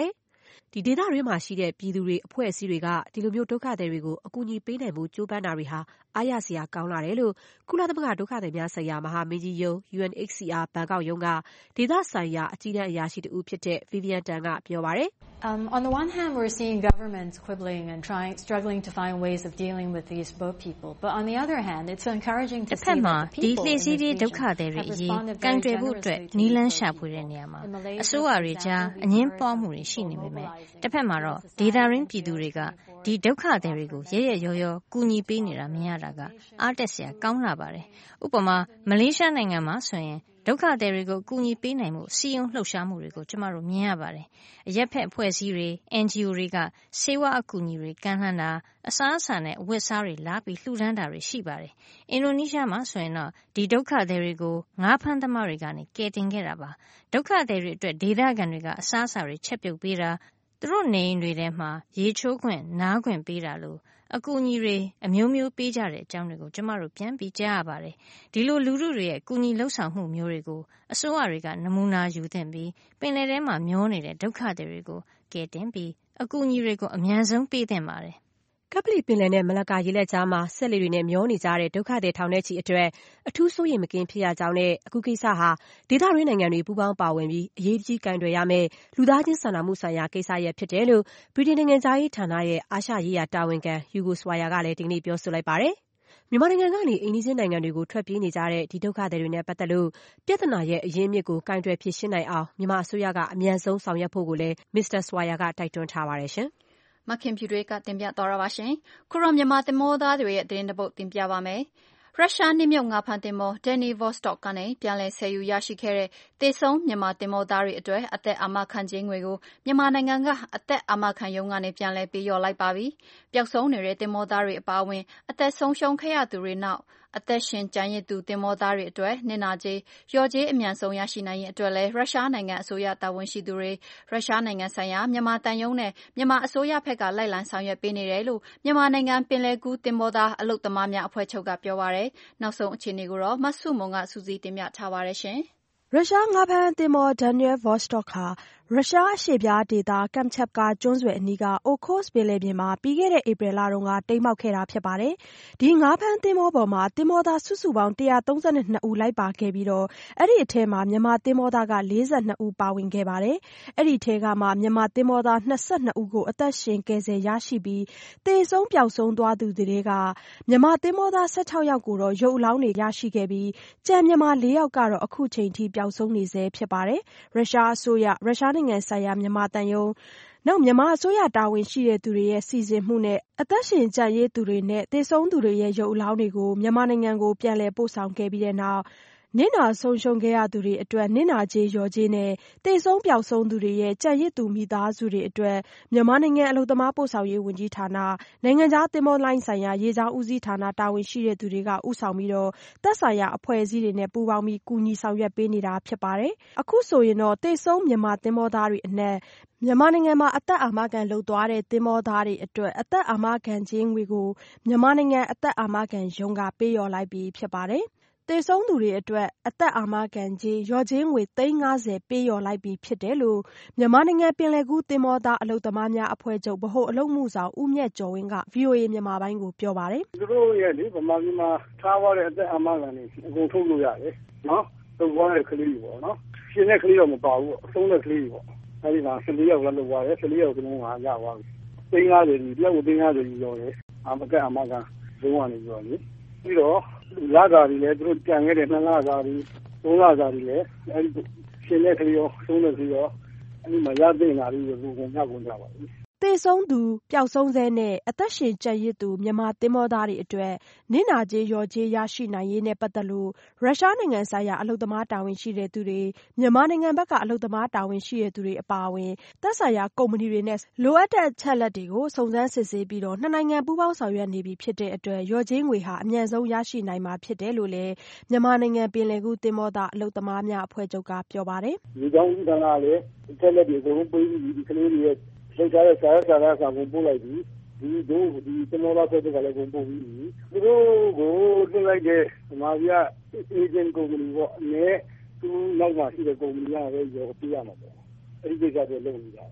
ဒီဒေသတွင်းမှာရှိတဲ့ပြည်သူတွေအဖွဲ့အစည်းတွေကဒီလိုမျိုးဒုက္ခသည်တွေကိုအကူအညီပေးနိုင်မှုကြိုးပမ်းတာတွေဟာအားရစရာကောင်းလာတယ်လို့ကုလသမဂ္ဂဒုက္ခသည်များဆိုင်ရာမဟာမင်းကြီးရုံး U N H C R ဘန်ကောက်ရုံးကဒေသဆိုင်ရာအကြီးတန်းအရာရှိတဦးဖြစ်တဲ့ Vivian Tan ကပြောပါတယ်။ Um, on the one hand, we're seeing governments quibbling and trying, struggling to find ways of dealing with these boat people. But on the other hand, it's encouraging to see that the people in this region have responded very generously to these boat people. In Malaysia, for example, we encourage them to mobilize တစ်ဖက်မှာတော့ဒေသရင်းပြည်သူတွေကဒီဒုက္ခသည်တွေကိုရဲရဲရောရောကူညီပေးနေတာမြင်ရတာကအားတက်စရာကောင်းလာပါတယ်။ဥပမာမလေးရှားနိုင်ငံမှာဆိုရင်ဒုက္ခသည်တွေကိုကူညီပေးနိုင်မှုစီယုံလှုပ်ရှားမှုတွေကိုကျမတို့မြင်ရပါတယ်။အရက်ဖက်အဖွဲ့အစည်းတွေ N G O တွေကစေဝါအကူအညီတွေကမ်းလှမ်းတာအစားအစာနဲ့အဝတ်စားတွေလာပြီးလှူဒန်းတာတွေရှိပါတယ်။အင်ဒိုနီးရှားမှာဆိုရင်တော့ဒီဒုက္ခသည်တွေကိုငါးဖမ်းသမားတွေကနေကယ်တင်ခဲ့တာပါ။ဒုက္ခသည်တွေအတွက်ဒေသခံတွေကအစားအစာတွေချက်ပြုတ်ပေးတာသူတို့နေအိမ်တွေထဲမှာရေချိုးခွင့်နားခွင့်ပေးတာလို့အကူအညီတွေအမျိုးမျိုးပေးကြတဲ့အကြောင်းတွေကိုကျမတို့ပြန်ပြီးကြားရပါတယ်။ဒီလိုလူထုတွေရဲ့ကူညီလှုပ်ဆောင်မှုမျိုးတွေကိုအစိုးရတွေကနမူနာယူသင့်ပြီးပင်လယ်ထဲမှာမျောနေတဲ့ဒုက္ခသည်တွေကိုကယ်တင်ပြီးအကူအညီတွေကိုအမြန်ဆုံးပေးသင့်ပါတယ်။ကပလီပင်လယ်နဲ့မလကာရေလက်ကြားမှာဆက်လေတွေနဲ့မျောနေကြတဲ့ဒုက္ခသည်ထောင်ထဲချီအတွက်အထူးစိုးရိမ်မကင်းဖြစ်ရကြောင်းနဲ့အခုကိစ္စဟာဒေသတွင်းနိုင်ငံတွေပူးပေါင်းပါဝင်ပြီးအရေးကြီးကင်တွယ်ရမယ့်လူသားချင်းစာနာမှုဆိုင်ရာကိစ္စရပ်ဖြစ်တယ်လို့ဗြိတိန်နိုင်ငံသားရေးဌာနရဲ့အာရှရေးရာတာဝန်ခံယူဂိုဆွာယာကလည်းဒီကနေ့ပြောဆိုလိုက်ပါတယ်။မြန်မာနိုင်ငံကနေအိမ်နီးချင်းနိုင်ငံတွေကိုထွက်ပြေးနေကြတဲ့ဒီဒုက္ခသည်တွေနဲ့ပတ်သက်လို့ပြဿနာရဲ့အရင်းမြစ်ကိုကင်တွယ်ဖြေရှင်းနိုင်အောင်မြန်မာအစိုးရကအမြန်ဆုံးဆောင်ရွက်ဖို့ကိုလည်းမစ္စတာဆွာယာကတိုက်တွန်းထားပါတယ်ရှင်။မခင်ဖြူတွေကတင်ပြသွားတာပါရှင်။ခုတော့မြန်မာသင်္ဘောသားတွေရဲ့သတင်းတပုတ်တင်ပြပါမယ်။ရုရှားနှင်းမြုပ်ငါးဖမ်းသင်္ဘော Danny Vostok ကနေပြန်လည်ဆယ်ယူရရှိခဲ့တဲ့သေဆုံးမြန်မာသင်္ဘောသားတွေအတွက်အသက်အာမခံကြေးငွေကိုမြန်မာနိုင်ငံကအသက်အာမခံရုံးကနေပြန်လည်ပေးလျော်လိုက်ပါပြီ။ပျောက်ဆုံးနေတဲ့သင်္ဘောသားတွေအပါအဝင်အသက်ဆုံးရှုံးခဲ့ရသူတွေနောက်အသက်ရှင်ကျန်ရစ်သူသင်္ဘောသားတွေအတွက်နစ်နာကြေးလျော်ကြေးအမြန်ဆုံးရရှိနိုင်ရေးအတွက်လည်းရုရှားနိုင်ငံအစိုးရတာဝန်ရှိသူတွေရုရှားနိုင်ငံဆိုင်ရာမြန်မာတန်ယုံနဲ့မြန်မာအစိုးရဘက်ကလိုက်လံဆောင်ရွက်ပေးနေတယ်လို့မြန်မာနိုင်ငံပင်လယ်ကူးသင်္ဘောသားအလုပ်သမားများအဖွဲ့ချုပ်ကပြောပါတယ်။နောက်ဆုံးအခြေအနေကိုတော့မဆုမွန်ကစူးစီးတင်ပြထားပါတယ်ရှင်။ရုရှားငါးဖမ်းသင်္ဘော Daniel Vostok ဟာရုရှားအရှေ့ဖျားဒေသ Kamchatka ကျွန်းဆွယ်အနီးက Okhotsk ပင်လယ်ပြင်မှာပြီးခဲ့တဲ့ဧပြီလတုန်းကတိမ်းမှောက်ခဲ့တာဖြစ်ပါတယ်။ဒီငါးဖမ်းသင်္ဘောပေါ်မှာသင်္ဘောသားစုစုပေါင်းတစ်ရာသုံးဆယ်နှစ်ဦးလိုက်ပါခဲ့ပြီးတော့အဲ့ဒီအထဲမှာမြန်မာသင်္ဘောသားကလေးဆယ်နှစ်ဦးပါဝင်ခဲ့ပါတယ်။အဲ့ဒီထဲကမှမြန်မာသင်္ဘောသားနှစ်ဆယ်နှစ်ဦးကိုအသက်ရှင်ကယ်ဆယ်ရရှိပြီးသေဆုံးပျောက်ဆုံးသွားသူတွေကမြန်မာသင်္ဘောသားဆယ်ခြောက်ယောက်ကိုတော့ရုပ်အလောင်းတွေရရှိခဲ့ပြီးကျန်မြန်မာလေးယောက်ကတော့အခုချိန်ထိပျောက်ဆုံးနေဆဲဖြစ်ပါတယ်။ရုရှားအစိုးရရုရှားနိုင်ငံဆိုင်ရာမြန်မာတန်ယုံနောက်မြန်မာအစိုးရတာဝန်ရှိတဲ့သူတွေရဲ့စီစဉ်မှုနဲ့အသက်ရှင်ကျန်ရစ်သူတွေနဲ့သေဆုံးသူတွေရဲ့ရုပ်အလောင်းတွေကိုမြန်မာနိုင်ငံကိုပြန်လည်ပို့ဆောင်ခဲ့ပြီးတဲ့နောက်နစ်နာဆုံးရှုံးခဲ့ရသူတွေအတွက်နစ်နာကြေးလျော်ကြေးနဲ့သေဆုံးပျောက်ဆုံးသူတွေရဲ့ကျန်ရစ်သူမိသားစုတွေအတွက်မြန်မာနိုင်ငံအလုပ်သမားပို့ဆောင်ရေးဝန်ကြီးဌာနနိုင်ငံခြားသင်္ဘောလိုင်းဆိုင်ရာရေကြောင်းဦးစီးဌာနတာဝန်ရှိတဲ့သူတွေကဦးဆောင်ပြီးတော့သက်ဆိုင်ရာအဖွဲ့အစည်းတွေနဲ့ပူးပေါင်းပြီးကူညီဆောင်ရွက်ပေးနေတာဖြစ်ပါတယ်။အခုဆိုရင်တော့သေဆုံးမြန်မာသင်္ဘောသားတွေအနက်မြန်မာနိုင်ငံမှာအသက်အာမခံလုပ်သွားတဲ့သင်္ဘောသားတွေအတွက်အသက်အာမခံကြေးငွေကိုမြန်မာနိုင်ငံအသက်အာမခံရုံးကပေးလျော်လိုက်ပြီးဖြစ်ပါတယ်။သေဆုံးသူတွေအတွက်အသက်အာမခံကြေးလျော်ကြေးငွေသိန်းငါးဆယ်ပေးလျော်လိုက်ပြီးဖြစ်တယ်လို့မြန်မာနိုင်ငံပင်လယ်ကူးသင်္ဘောသားအလုပ်သမားများအဖွဲ့ချုပ်ဗဟိုအလုပ်မှုဆောင်ဦးမြတ်ကျော်ဝင်းက ဗွီအိုအေမြန်မာပိုင်းကိုပြောပါတယ်။သူတို့ရဲ့လေဗမာပြည်မှာထားသွားတဲ့အသက်အာမခံတွေအကုန်ထုတ်လို့ရတယ်နော်။ထုတ်သွားတဲ့ကလေးတွေပေါ့နော်။ရှင်တဲ့ကလေးတော့မပါဘူးပေါ့။အဆုံးတဲ့ကလေးတွေပေါ့။အဲဒီမှာဆယ်လေးယောက်လောက်လုပ်သွားတယ်။ဆယ်လေးယောက်လုံးကရသွားပြီ။သိန်းငါးဆယ်ကြီးတယောက်ကိုသိန်းငါးဆယ်ကြီးရောတယ်။အာမကအာမခံရုံးကနေပြောလေ။ပြီးတော့လကားတွေလည်းသူတို့ကြံခဲ့တဲ့နှစ်လကားတွေသုံးလကားတွေလည်းအဲဒီရှင်တဲ့ကလေးရောဆုံးတဲ့ကလေးရောအဲဒီမှာရသိနေတာတွေကိုလူကုန်ကြကုန်ကြပါဘူးသေဆုံးသူပျောက်ဆုံးဆဲနဲ့အသက်ရှင်ကျန်ရစ်သူမြန်မာသင်္ဘောသားတွေအတွက်နစ်နာကြေးလျော်ကြေးရရှိနိုင်ရေးနဲ့ပတ်သက်လို့ရုရှားနိုင်ငံဆိုင်ရာအလုပ်သမားတာဝန်ရှိတဲ့သူတွေမြန်မာနိုင်ငံဘက်ကအလုပ်သမားတာဝန်ရှိတဲ့သူတွေအပါအဝင်သက်ဆိုင်ရာကုမ္ပဏီတွေနဲ့လိုအပ်တဲ့အချက်အလက်တွေကိုစုံစမ်းစစ်ဆေးပြီးတော့နှစ်နိုင်ငံပူးပေါင်းဆောင်ရွက်နေပြီဖြစ်တဲ့အတွက်လျော်ကြေးငွေဟာအမြန်ဆုံးရရှိနိုင်မှာဖြစ်တယ်လို့လည်းမြန်မာနိုင်ငံပင်လယ်ကူးသင်္ဘောသားအလုပ်သမားများအဖွဲ့ချုပ်ကပြောပါတယ်။ဒီကြောင့်ဒီကနေ့လည်းအချက်အလက်တွေအကုန်လုံးပေးပြီးဒီကလေးတွေရဲ့လောက်ကြတဲ့ဆရာဆရာဆရာကိုပို့လိုက်ပြီးဒီတို့ဒီသင်္ဘောသားဖွဲ့တွေကလည်းကုန်ပို့ပြီးသူတို့ကိုတင်လိုက်တဲ့မာဗီယာအေဂျင့်ကုမ္ပဏီပေါ့အနေသူနောက်မှရှိတဲ့ကုမ္ပဏီကပဲရောပြရမှာပေါ့အဲဒီကိစ္စတွေလုပ်နေကြတယ်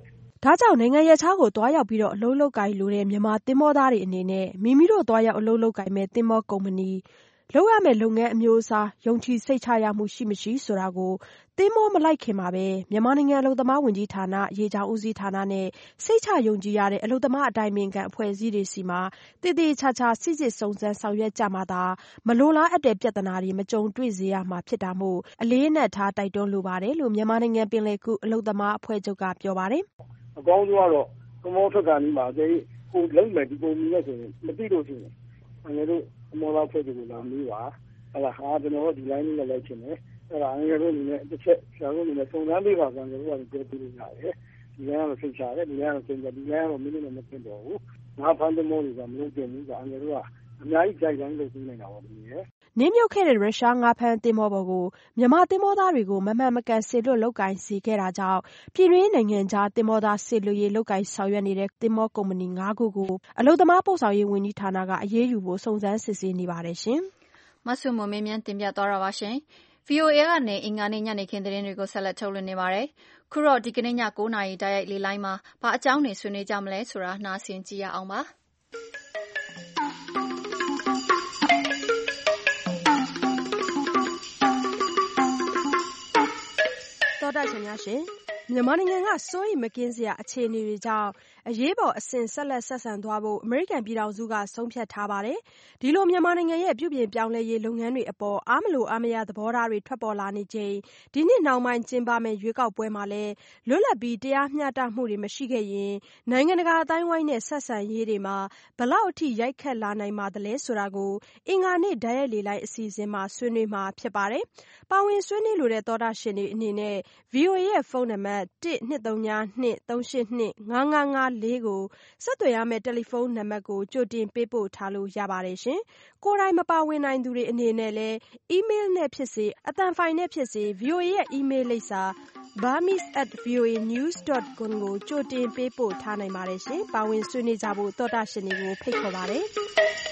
ဒါကြောင့်နိုင်ငံရပ်ခြားကိုသွားရောက်ပြီးအလုပ်လုပ်ကိုင်လိုတဲ့မြန်မာသင်္ဘောသားတွေအနေနဲ့မိမိတို့သွားရောက်အလုပ်လုပ်ကိုင်မဲ့သင်္ဘောကုမ္ပဏီလုပ်ရမယ့်လုပ်ငန်းအမျိုးအစားယုံကြည်စိတ်ချရမှုရှိမရှိဆိုတာကိုသင်္ဘောမလိုက်ခင်မှာပဲမြန်မာနိုင်ငံအလုပ်သမားဝန်ကြီးဌာနရေကြောင်းဦးစီးဌာနနဲ့စိတ်ချယုံကြည်ရတဲ့အလုပ်သမားအတိုင်ပင်ခံအဖွဲ့အစည်းတွေစီမှာတည်တည်ချာချာစစ်စစ်စုံစမ်းဆောင်ရွက်ကြမှာသာမလိုလားအပ်တဲ့ပြဿနာတွေမကြုံတွေ့စေရမှာဖြစ်တာမို့အလေးအနက်ထားတိုက်တွန်းလိုပါတယ်လို့မြန်မာနိုင်ငံပင်လယ်ကူအလုပ်သမားအဖွဲ့ချုပ်ကပြောပါတယ်။အကောင်းဆုံးကတော့သမောထွက်ကန်ဒီမှာအဲဟိုလုံးမဲ့ဒီပုံမျိုးနဲ့ဆိုရင်မသိလို့ရှိရင်အငယ်တို့သမောသားဖွဲ့ချုပ်ကိုလာမေးပါဟလာဟာကျွန်တော်တို့ဒီ line နဲ့လိုက်ချင်တယ်အဲ့ဒါအငယ်တို့အနေနဲ့တစ်ချက်ဆရာတို့အနေနဲ့စုံစမ်းပေးပါဆိုတော့ကျွန်တော်တို့ကပြောပြလို့ရတယ်ဒီ line ကတော့ဖိတ်ချတယ်ဒီ line ကတော့စင်ကြဒီ line ကတော့မိနစ်နဲ့မသိတော့ဘူးငါဖန်သမောတွေကမလုပ်တင်ဘူးကအငယ်တို့ကအများကြီးကြိုက်တိုင်းလုပ်ပြီးနေတာပါဒီရဲ့နင်းမြုပ်ခဲ့တဲ့ရုရှားငါးဖမ်းသင်္ဘောပေါ်ကိုမြန်မာသင်္ဘောသားတွေကိုမမှန်မကန်စေလွှတ်လုပ်ကိုင်စေခဲ့တာကြောင့်ပြည်တွင်းနိုင်ငံခြားသင်္ဘောသားစေလွှတ်ရေးလုပ်ကိုင်ဆောင်ရွက်နေတဲ့သင်္ဘောကုမ္ပဏီငါးခုကိုအလုပ်သမားပို့ဆောင်ရေးဝန်ကြီးဌာနကအရေးယူဖို့စုံစမ်းစစ်ဆေးနေပါတယ်ရှင်။မဆုမမေမြန်းတင်ပြသွားတာပါရှင်။ဗွီအိုအေ ကနေအင်္ဂါနေ့ညနေခင်းသတင်းတွေကိုဆက်လက်ထုတ်လွှင့်နေပါတယ်။ခုတော့ဒီကနေ့ည၉နာရီတိုက်ရိုက်လေးလိုင်းမှာဘာအကြောင်းတွေဆွေးနွေးကြမလဲဆိုတာနားဆင်ကြည့်ရအောင်ပါ။တော်တာရှင်များရှင်မြန်မာနိုင်ငံကစိုးရိမ်မကင်းစရာအခြေအနေတွေကြောင့်အရေးပေါ်အဆင့်ဆက်လက်ဆက်ဆံသွားဖို့အမေရိကန်ပြည်ထောင်စုကဆုံးဖြတ်ထားပါတယ်။ဒီလိုမြန်မာနိုင်ငံရဲ့ပြုပြင်ပြောင်းလဲရေးလုပ်ငန်းတွေအပေါ်အားမလိုအားမရသဘောထားတွေထွက်ပေါ်လာနေချိန်ဒီနှစ်နောက်ပိုင်းကျင်းပမယ့်ရွေးကောက်ပွဲမှာလည်းလွတ်လပ်ပြီးတရားမျှတမှုတွေမရှိခဲ့ရင်နိုင်ငံတကာအတိုင်းဝိုင်းနဲ့ဆက်ဆံရေးတွေမှာဘလောက်အထိရိုက်ခတ်လာနိုင်ပါသလဲဆိုတာကိုအင်္ဂါနေ့ဓာတ်ရိုက်လေလိုင်းအစီအစဉ်မှာဆွေးနွေးမှာဖြစ်ပါတယ်။ပါဝင်ဆွေးနွေးလိုတဲ့သောတာရှင်တွေအနေနဲ့ ဗွီအိုအေ ရဲ့ဖုန်းနံပါတ်တစ်နှစ်သုံးညာနှစ်သုံးရှစ်နှစ်ငါးငါးငါးလေးကိုဆက်သွယ်ရမယ့်တယ်လီဖုန်းနံပါတ်ကိုကြိုတင်ပေးပို့ထားလို့ရပါတယ်ရှင်။ကိုယ်တိုင်မပါဝင်နိုင်သူတွေအနေနဲ့လည်းအီးမေးလ်နဲ့ဖြစ်စေအသံဖိုင်နဲ့ဖြစ်စေ ဗွီအိုအေ ရဲ့အီးမေးလ်လိပ်စာ burmese at voa news dot com ကိုကြိုတင်ပေးပို့ထားနိုင်ပါတယ်ရှင်။ပါဝင်ဆွေးနွေးကြဖို့သောတာရှင်တွေကိုဖိတ်ခေါ်ပါတယ်။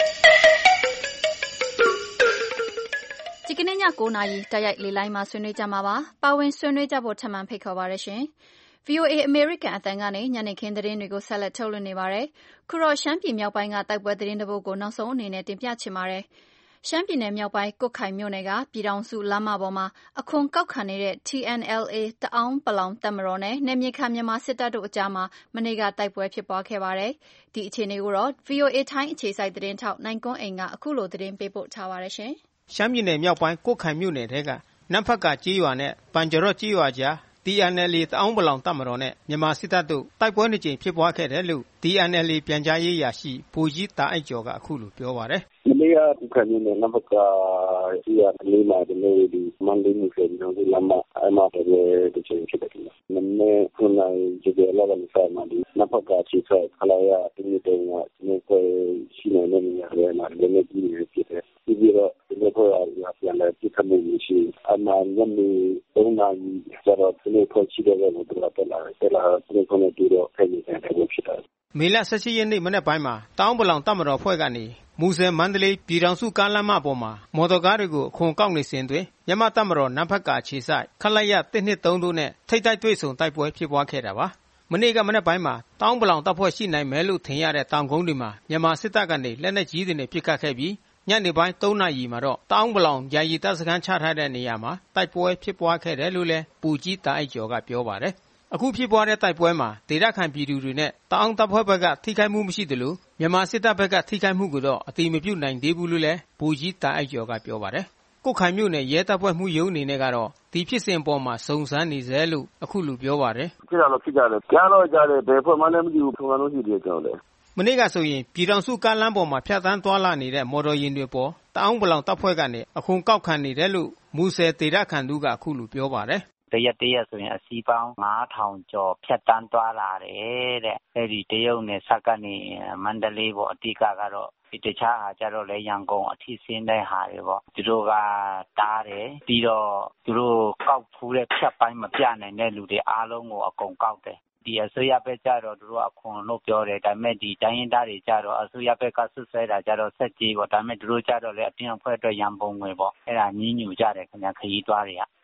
ဒီကနေ့ည၉နာရီတိုက်ရိုက်လေးလိုင်းမှာဆွေးနွေးကြမှာပါ။ပါဝင်ဆွေးနွေးကြဖို့ထပ်မံဖိတ်ခေါ်ပါရရှင်။ဗွီအိုအေ အမေရိကန်အသံကနေညနေခင်းသတင်းတွေကိုဆက်လက်ထုတ်လွှင့်နေပါတယ်။ခုတော့ရှမ်းပြည်မြောက်ပိုင်းကတိုက်ပွဲသတင်းတစ်ပုဒ်ကိုနောက်ဆုံးအနေနဲ့တင်ပြချင်ပါတယ်။ရှမ်းပြည်နယ်မြောက်ပိုင်းကွတ်ခိုင်မြို့နယ်ကပြည်ထောင်စုလမ်းမပေါ်မှာအခွန်ကောက်ခံနေတဲ့ T N L A တအောင်းပလောင်တပ်မတော်နဲ့နယ်မြေခံမြန်မာစစ်တပ်တို့အကြားမှာမနေ့ကတိုက်ပွဲဖြစ်ပွားခဲ့ပါတယ်။ဒီအခြေအနေကိုတော့ ဗွီအိုအေ ထိုင်းအခြေစိုက်သတင်းထောက်နိုင်ကွန်းအိမ်ကအခုလိုသတင်းပေးပို့ထားပါတယ်ရှင်။ရှမ်းပြည်နယ်မြောက်ပိုင်းကွတ်ခိုင်မြို့နယ်ထဲကနန်းဖတ်ကာကြေးရွာနဲ့ပန်ကြရော့ကြေးရွာကြား T N L A တအောင်းပလောင်တပ်မတော်နဲ့မြန်မာစစ်တပ်တို့တိုက်ပွဲနှစ်ကြိမ်ဖြစ်ပွားခဲ့တယ်လို့ T N L A ပြန်ကြားရေးရာရှိဗိုလ်ကြီးတာအိုက်ကျော်ကအခုလိုပြောပါတယ်။မနေ့ကကွတ်ခိုင်မြို့နယ်နန်းဖတ်ကာကြေးရွာကလေးမှာဒီနေ့ဒီမန္တလေးမြို့နယ်မြို့လမ်းမအမှတ်တွေတစ်ချိန်ဖြစ်တယ်ခင်ဗျ။မနေ့ကနိုင်ကြေးရွာလည်းဆိုင်မှာဒီနန်းဖတ်ကာချိတ်ဆက်ခလာရဒီနေ့တုန်းကဒီနေ့ကိုရှိနေတဲ့နေရာတွေမှာလည်းနေပြီးနေဖြစ်တယ်။ပြီးတော့ဒီနေ့ကိုရပြန်လဲပြစ်ခတ်မှုရှိအမှန်ညနေသုံးနာရီကျတော့ဒီနေ့ကိုရှိတဲ့ဘက်ကိုတော့တက်လာတယ်တက်လာဒီနေ့ကိုလည်းပြီးတော့ဖိနေတယ်ဖြစ်တယ်မေလ၁၈ရက်နေ့မနေ့ပိုင်းမှာတောင်းပလောင်တပ်မတော်ဖွဲ့ကနေမူဆယ်မန္တလေးပြည်ထောင်စုကားလမ်းမပေါ်မှာမော်တော်ကားတွေကိုအခွန်ကောက်နေစဉ်တွင်မြန်မာတပ်မတော်နန်းဖတ်ကာခြေဆိုင်ခလိုက်ရတစ်နှစ်သုံးတို့နဲ့ထိတ်တိုက်တွေ့ဆုံတိုက်ပွဲဖြစ်ပွားခဲ့တာပါမနေ့ကမနေ့ပိုင်းမှာတောင်းပလောင်တပ်ဖွဲ့ရှိနိုင်မယ်လို့ထင်ရတဲ့တောင်ကုန်းတွေမှာမြန်မာစစ်တပ်ကနေလက်နက်ကြီးတွေနဲ့ပစ်ခတ်ခဲ့ပြီးညနေပိုင်းသုံးနာရီမှာတော့တောင်းပလောင်ယာယီတပ်စခန်းချထားတဲ့နေရာမှာတိုက်ပွဲဖြစ်ပွားခဲ့တယ်လို့လည်းပူကြီးတာအိုက်ကျော်ကပြောပါတယ်အခုဖြစ်ပွားတဲ့တိုက်ပွဲမှာဒေသခံပြည်သူတွေနဲ့တောင်းတပ်ဖွဲ့ဘက်ကထိခိုက်မှုမရှိသလိုမြန်မာစစ်တပ်ဘက်ကထိခိုက်မှုကိုတော့အတိမပြုနိုင်သေးဘူးလို့လည်းပူကြီးတာအိုက်ကျော်ကပြောပါတယ်ကုတ်ခိုင်မြို့နယ်ရဲတပ်ဖွဲ့မှုရုံးအနေနဲ့ကတော့ဒီဖြစ်စဉ်ပေါ်မှာစုံစမ်းနေစေလို့အခုလိုပြောပါတယ်ဖြစ်တာတော့ဖြစ်ကြတယ်ကြားတော့ကြားတယ်ဘယ်ဖွဲ့မှလည်းမကြည့်ဘူးထုံစံလို့ရှိတယ်ကျွန်တော်လည်းမနေ့ကဆိုရင်ပြည်တော်စုကားလမ်းပေါ်မှာဖြတ်တန်းသွားလာနေတဲ့မော်တော်ယာဉ်တွေပေါ်တအောင်းပလောင်တပ်ဖွဲ့ကနေအခွန်ကောက်ခံနေတယ်လို့မူဆယ်ဒေသခံသူကအခုလိုပြောပါတယ်တရက်တရက်ဆိုရင်အစီးပေါင်းငါးထောင်ကျော်ဖြတ်တန်းသွားလာတယ်တဲ့အဲဒီတရုတ်နယ်စပ်ကနေမန္တလေးပေါ့အတိကကတော့ဒီတခြားဟာကြတော့လေရန်ကုန်အထိဆင်းတဲ့ဟာတွေပေါ့သူတို့ကတားတယ်ပြီးတော့သူတို့ကောက်ဖူးတဲ့ဖြတ်ပိုင်းမပြနိုင်တဲ့လူတွေအားလုံးကိုအကုန်ကောက်တယ်ဒီအစိုးရဘက်ကြတော့သူတို့အခွန်လို့ပြောတယ်ဒါပေမဲ့ဒီတိုင်းရင်းသားတွေကြတော့အစိုးရဘက်ကဆွဆွဲတာကြတော့ဆက်ကြီးပေါ့ဒါပေမဲ့သူတို့ကြတော့လေအတင်းအဖွဲအတွက်ရန်ပုံငွေပေါ့အဲ့ဒါညှင်းညူကြတယ်ခင်ဗျာခရီးသွားတွေက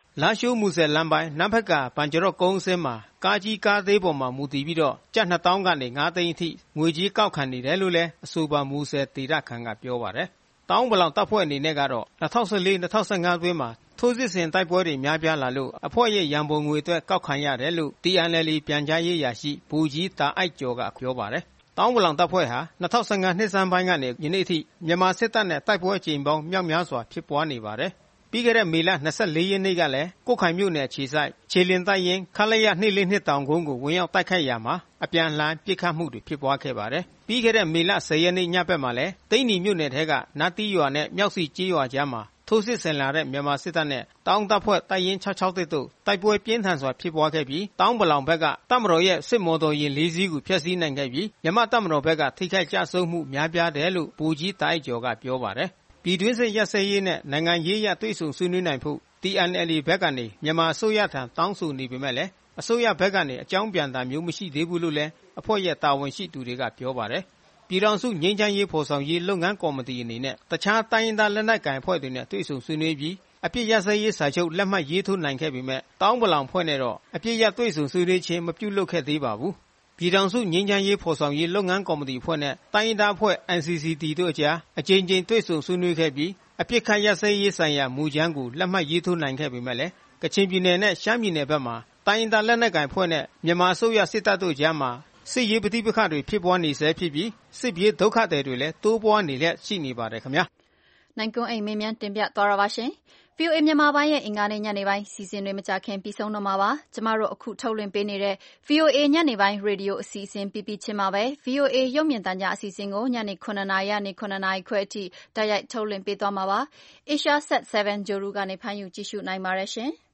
လာရှိုးမူဆယ်လမ်းပိုင်းနန်းဖက်ကပန်ကျော်ကုန်းစင်းမှာကားကြီးကားသေးပေါ်မှာမူတည်ပြီးတော့ကျပ်နှစ်သောင်းကနေငါးသိန်းအထိငွေကြီးကောက်ခံနေတယ်လို့လည်းအဆိုပါမူဆယ်ဒေသခံကပြောပါတယ်။တောင်းပလောင်တပ်ဖွဲ့အနေနဲ့ကတော့၂၀၁၄-၂၀၁၅ အတွင်းမှာထိုးစစ်ဆင်တိုက်ပွဲတွေများပြားလာလို့အဖွဲ့ရဲ့ရန်ပုံငွေအတွက်ကောက်ခံရတယ်လို့ T N L A ပြန်ကြားရေးရာရှိဗိုလ်ကြီးတာအိုက်ကျော်ကပြောပါတယ်။တောင်းပလောင်တပ်ဖွဲ့ဟာ၂၀၁၅နှစ်ဆန်းပိုင်းကနေယနေ့အထိမြန်မာစစ်တပ်နဲ့တိုက်ပွဲအကြိမ်ပေါင်းမြောက်များစွာဖြစ်ပွားနေပါတယ်။ပြီးခဲ့တဲ့မေလ၂၄ရက်နေ့ကလည်းကုက္ကိုင်မြို့နယ်ခြေဆိုင်ခြေလင်တိုက်ရင်ခလိုက်ရနှစ်လေးနှစ်တောင်ကုန်းကိုဝင်ရောက်တိုက်ခိုက်ရာမှာအပြန်အလှန်ပစ်ခတ်မှုတွေဖြစ်ပွားခဲ့ပါတယ်။ပြီးခဲ့တဲ့မေလ၁၀ရက်နေ့ညဘက်မှာလည်းသိန်းနီမြို့နယ်ထဲကနတ်တီးရွာနဲ့မြောက်စီကျေးရွာကြားမှာထိုးစစ်ဆင်လာတဲ့မြန်မာစစ်တပ်နဲ့တောင်းတပ်ဖွဲ့တိုက်ရင်၆၆တစ်တို့တိုက်ပွဲပြင်းထန်စွာဖြစ်ပွားခဲ့ပြီးတောင်းပလောင်ဘက်ကတပ်မတော်ရဲ့စစ်မော်တော်ယာဉ်လေးစီးကိုဖျက်ဆီးနိုင်ခဲ့ပြီးမြန်မာတပ်မတော်ဘက်ကထိခိုက်ကြဆုံးမှုများပြားတယ်လို့ဗိုလ်ကြီးတာအိုက်ကျော်ကပြောပါတယ်။ပြည်တွင်းစစ်ရပ်စဲရေးနဲ့နိုင်ငံရေးရတွေ့ဆုံဆွေးနွေးနိုင်ဖို့ T N L A ဘက်ကနေမြန်မာအစိုးရထံတောင်းဆိုနေပေမဲ့လည်းအစိုးရဘက်ကနေအကြောင်းပြန်တာမျိုးမရှိသေးဘူးလို့လည်းအဖွဲ့ရဲ့တာဝန်ရှိသူတွေကပြောပါတယ်။ပြည်ထောင်စုငြိမ်းချမ်းရေးဖော်ဆောင်ရေးလုပ်ငန်းကော်မတီအနေနဲ့တခြားတိုင်းရင်းသားလက်နက်ကိုင်အဖွဲ့တွေနဲ့တွေ့ဆုံဆွေးနွေးပြီးအပြစ်ရပ်စဲရေးစာချုပ်လက်မှတ်ရေးထိုးနိုင်ခဲ့ပေမဲ့တောင်းပလောင်ဖွဲ့နဲ့တော့အပြစ်ရပ်တွေ့ဆုံဆွေးနွေးခြင်းမပြုလုပ်ခဲ့သေးပါဘူး။ပြည်ထောင်စုငြိမ်းချမ်းရေးဖော်ဆောင်ရေးလုပ်ငန်းကော်မတီအဖွဲ့နဲ့တိုင်းရင်းသားအဖွဲ့ N C C T တို့အကြားအကြိမ်ကြိမ်တွေ့ဆုံဆွေးနွေးခဲ့ပြီးအပြစ်ခတ်ရပ်စဲရေးဆိုင်ရာမူကြမ်းကိုလက်မှတ်ရေးထိုးနိုင်ခဲ့ပေမဲ့လည်းကချင်ပြည်နယ်နဲ့ရှမ်းပြည်နယ်ဘက်မှာတိုင်းရင်းသားလက်နက်ကိုင်အဖွဲ့နဲ့မြန်မာအစိုးရစစ်တပ်တို့ကြားမှာစစ်ရေးပဋိပက္ခတွေဖြစ်ပွားနေဆဲဖြစ်ပြီးစစ်ပြေးဒုက္ခသည်တွေလည်းတိုးပွားနေလျက်ရှိနေပါတယ်ခင်ဗျာ။နိုင်ကွန်းအိမ်မင်းမြန်တင်ပြသွားတာပါရှင်။ V O A မြန်မာပိုင်းရဲ့အင်္ဂါနေ့ညနေပိုင်းစီစဉ်တွေမကြခင်ပြီးဆုံးတော့မှာပါ။ကျမတို့အခုထုတ်လွှင့်ပေးနေတဲ့ V O A ညနေပိုင်းရေဒီယိုအစီအစဉ်ပြီးပြီးချင်းမှာပဲ V O A ရုပ်မြင်သံကြားအစီအစဉ်ကိုညနေခုနှစ်နာရီကနေခုနှစ်နာရီခွဲအထိတိုက်ရိုက်ထုတ်လွှင့်ပေးသွားမှာပါ။ Asia Sat 7 ဂြိုဟ်တုကနေဖမ်းယူကြည့်ရှုနိုင်ပါတယ်ရှင်။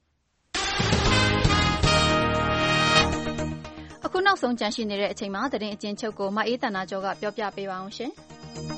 အခုနောက်ဆုံးကြန့်ရှိနေတဲ့အချိန်မှာသတင်းအကျဉ်းချုပ်ကိုမအေးတနာကျော်ကပြောပြပေးပါအောင်ရှင်။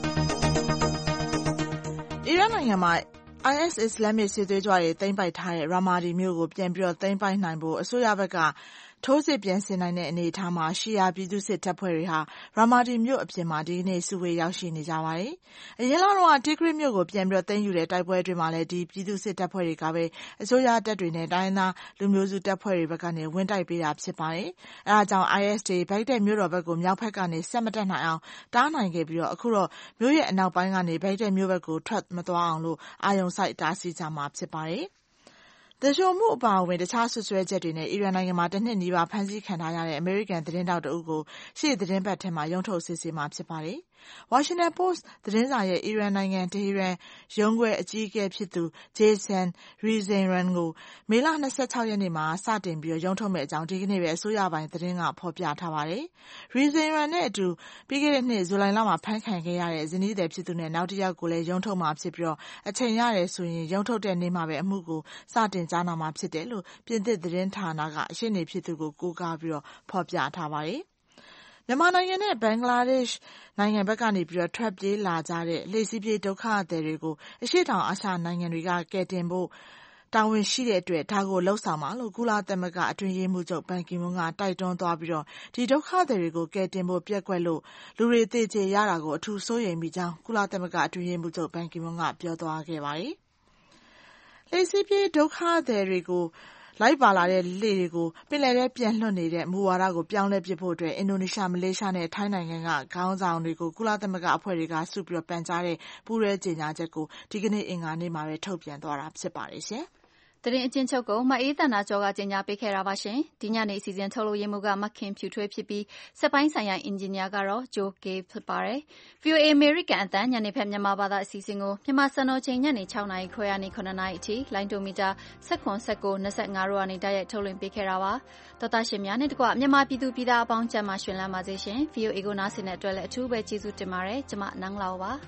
အီရန်နိုင်ငံမှာI S အစ္စလာမစ်စစ်သွေးကြွတွေသိမ်းပိုက်ထားတဲ့ရာမာဒီမြို့ကိုပြန်ပြီးသိမ်းပိုက်နိုင်ဖို့အစိုးရဘက်ကထိုးစစ်ပြန်ဆင်နိုင်တဲ့အနေအထားမှာရှီယာပြည်သူ့စစ်တပ်ဖွဲ့တွေဟာရာမာဒီမြို့အပြင်မှာဒီကနေ့စုဝေးရောက်ရှိနေကြပါတယ်။အရင်လတော့တီဂရစ်မြို့ကိုပြန်ပြီးသိမ်းယူတဲ့တိုက်ပွဲတွေမှာလည်းဒီပြည်သူ့စစ်တပ်ဖွဲ့တွေကပဲအစိုးရတပ်တွေနဲ့တိုင်းသားလူမျိုးစုတပ်ဖွဲ့တွေဘက်ကနေဝင်တိုက်ပေးတာဖြစ်ပါတယ်။အဲဒါကြောင့် I S တွေဘက်တက်မြို့တော်ဘက်ကိုမြောက်ဘက်ကနေဆက်မတက်နိုင်အောင်တားနိုင်ခဲ့ပြီးတော့အခုတော့မြို့ရဲ့အနောက်ပိုင်းကနေဘက်တက်မြို့ဘက်ကိုထွက်မသွားအောင်လို့အာရုံစိုက်တားဆီးကြမှာဖြစ်ပါတယ်။သူလျှိုမှုအပါအဝင်တခြားဆွဆွဲချက်တွေနဲ့အီရန်နိုင်ငံမှာတစ်နှစ်နီးပါးဖမ်းဆီးခံထားရတဲ့အမေရိကန်သတင်းတောက်တဦးကိုရှေ့သတင်းပတ်ထဲမှာရုံးထုတ်စစ်ဆေးမှာဖြစ်ပါတယ်။ Washington Post သတင်းစာရဲ့အီရန်နိုင်ငံတဟီရန်ရုံးခွဲအကြီးအကဲဖြစ်သူ Jason Rezaian ကိုမေလ၂၆ရက်နေ့မှာစတင်ပြီးရုံးထုတ်မဲ့အကြောင်းဒီကနေ့ပဲအစိုးရပိုင်းသတင်းကဖော်ပြထားပါတယ်။ Rezaian နဲ့အတူပြီးခဲ့တဲ့နှစ်ဇူလိုင်လမှာဖမ်းခံခဲ့ရတဲ့ဇနီးသည်ဖြစ်သူနဲ့နောက်တစ်ယောက်ကိုလည်းရုံးထုတ်မှာဖြစ်ပြီးအချိန်ရတယ်ဆိုရင်ရုံးထုတ်တဲ့နေ့မှာပဲအမှုကိုစတင်ကြားနာမှာဖြစ်တယ်လို့ပြင်သစ်သတင်းဌာနကရှေ့နေဖြစ်သူကိုကိုးကားပြီးဖော်ပြထားပါတယ်။မြန်မာနိုင်ငံနဲ့ဘင်္ဂလားဒေ့ရှ်နိုင်ငံဘက်ကနေပြီးထွက်ပြေးလာကြတဲ့လှေစီးပြေးဒုက္ခသည်တွေကိုအရှေ့တောင်အာရှနိုင်ငံတွေကကယ်တင်ဖို့တာဝန်ရှိတဲ့အတွက်ဒါကိုလှုပ်ဆောင်မှာလို့ကုလသမဂ္ဂအတွင်းရေးမှူးချုပ်ဘန်ကီမွန်းကတိုက်တွန်းသွားပြီးတော့ဒီဒုက္ခသည်တွေကိုကယ်တင်ဖို့ပြက်ကွက်လို့လူတွေသေကျေရတာကိုအထူးစိုးရိမ်မိကြောင်းကုလသမဂ္ဂအတွင်းရေးမှူးချုပ်ဘန်ကီမွန်းကပြောသွားခဲ့ပါတယ်။လှေစီးပြေးဒုက္ခသည်တွေကိုလိုက်ပါလာတဲ့လှေတွေကိုပင်လယ်ထဲပြန်လွှတ်နေတဲ့မူဝါဒကိုပြောင်းလဲပစ်ဖို့အတွက်အင်ဒိုနီးရှားမလေးရှားနဲ့ထိုင်းနိုင်ငံကခေါင်းဆောင်တွေကိုကုလသမဂ္ဂအဖွဲ့တွေကစုပြီးပန်ကြားတဲ့ပူးရဲကြေညာချက်ကိုဒီကနေ့အင်္ဂါနေ့မှာပဲထုတ်ပြန်သွားတာဖြစ်ပါတယ်ရှင်။သတင်းအကျဉ်းချုပ်ကိုမအေးတနာကျော်ကကြီးညာပေးခဲ့တာပါရှင်။ဒီညနေအစီအစဉ်ထုတ်လို့ရမှုကမခင်ဖြူထွေးဖြစ်ပြီးစက်ပိုင်းဆိုင်ရာအင်ဂျင်နီယာကတော့ဂျိုကေဖြစ်ပါတယ်။ V O A အမေရိကန်အသံညနေဖက်မြန်မာဘာသာအစီအစဉ်ကိုမြန်မာစံတော်ချိန်ညနေ၆နာရီခွဲကနေခုနှစ်နာရီအထိလိုင်းဒိုမီတာ၁၇ ၁၉ ၂၅တို့ကနေတိုက်ရိုက်ထုတ်လွှင့်ပေးခဲ့တာပါ။တော်သားရှင်များနဲ့တကွမြန်မာပြည်သူပြည်သားအပေါင်းကျန်းမာရှင်လန်းပါစေရှင်။ V O A ကိုနားဆင်တဲ့အတွက်လည်းအထူးပဲကျေးဇူးတင်ပါတယ်။ကျွန်မနန်းလောင်ပါ။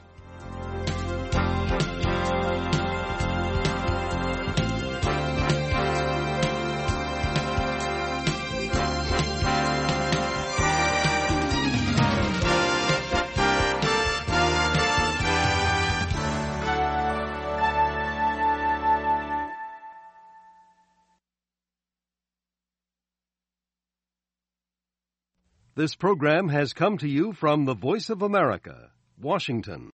This program has come to you from the Voice of America, Washington.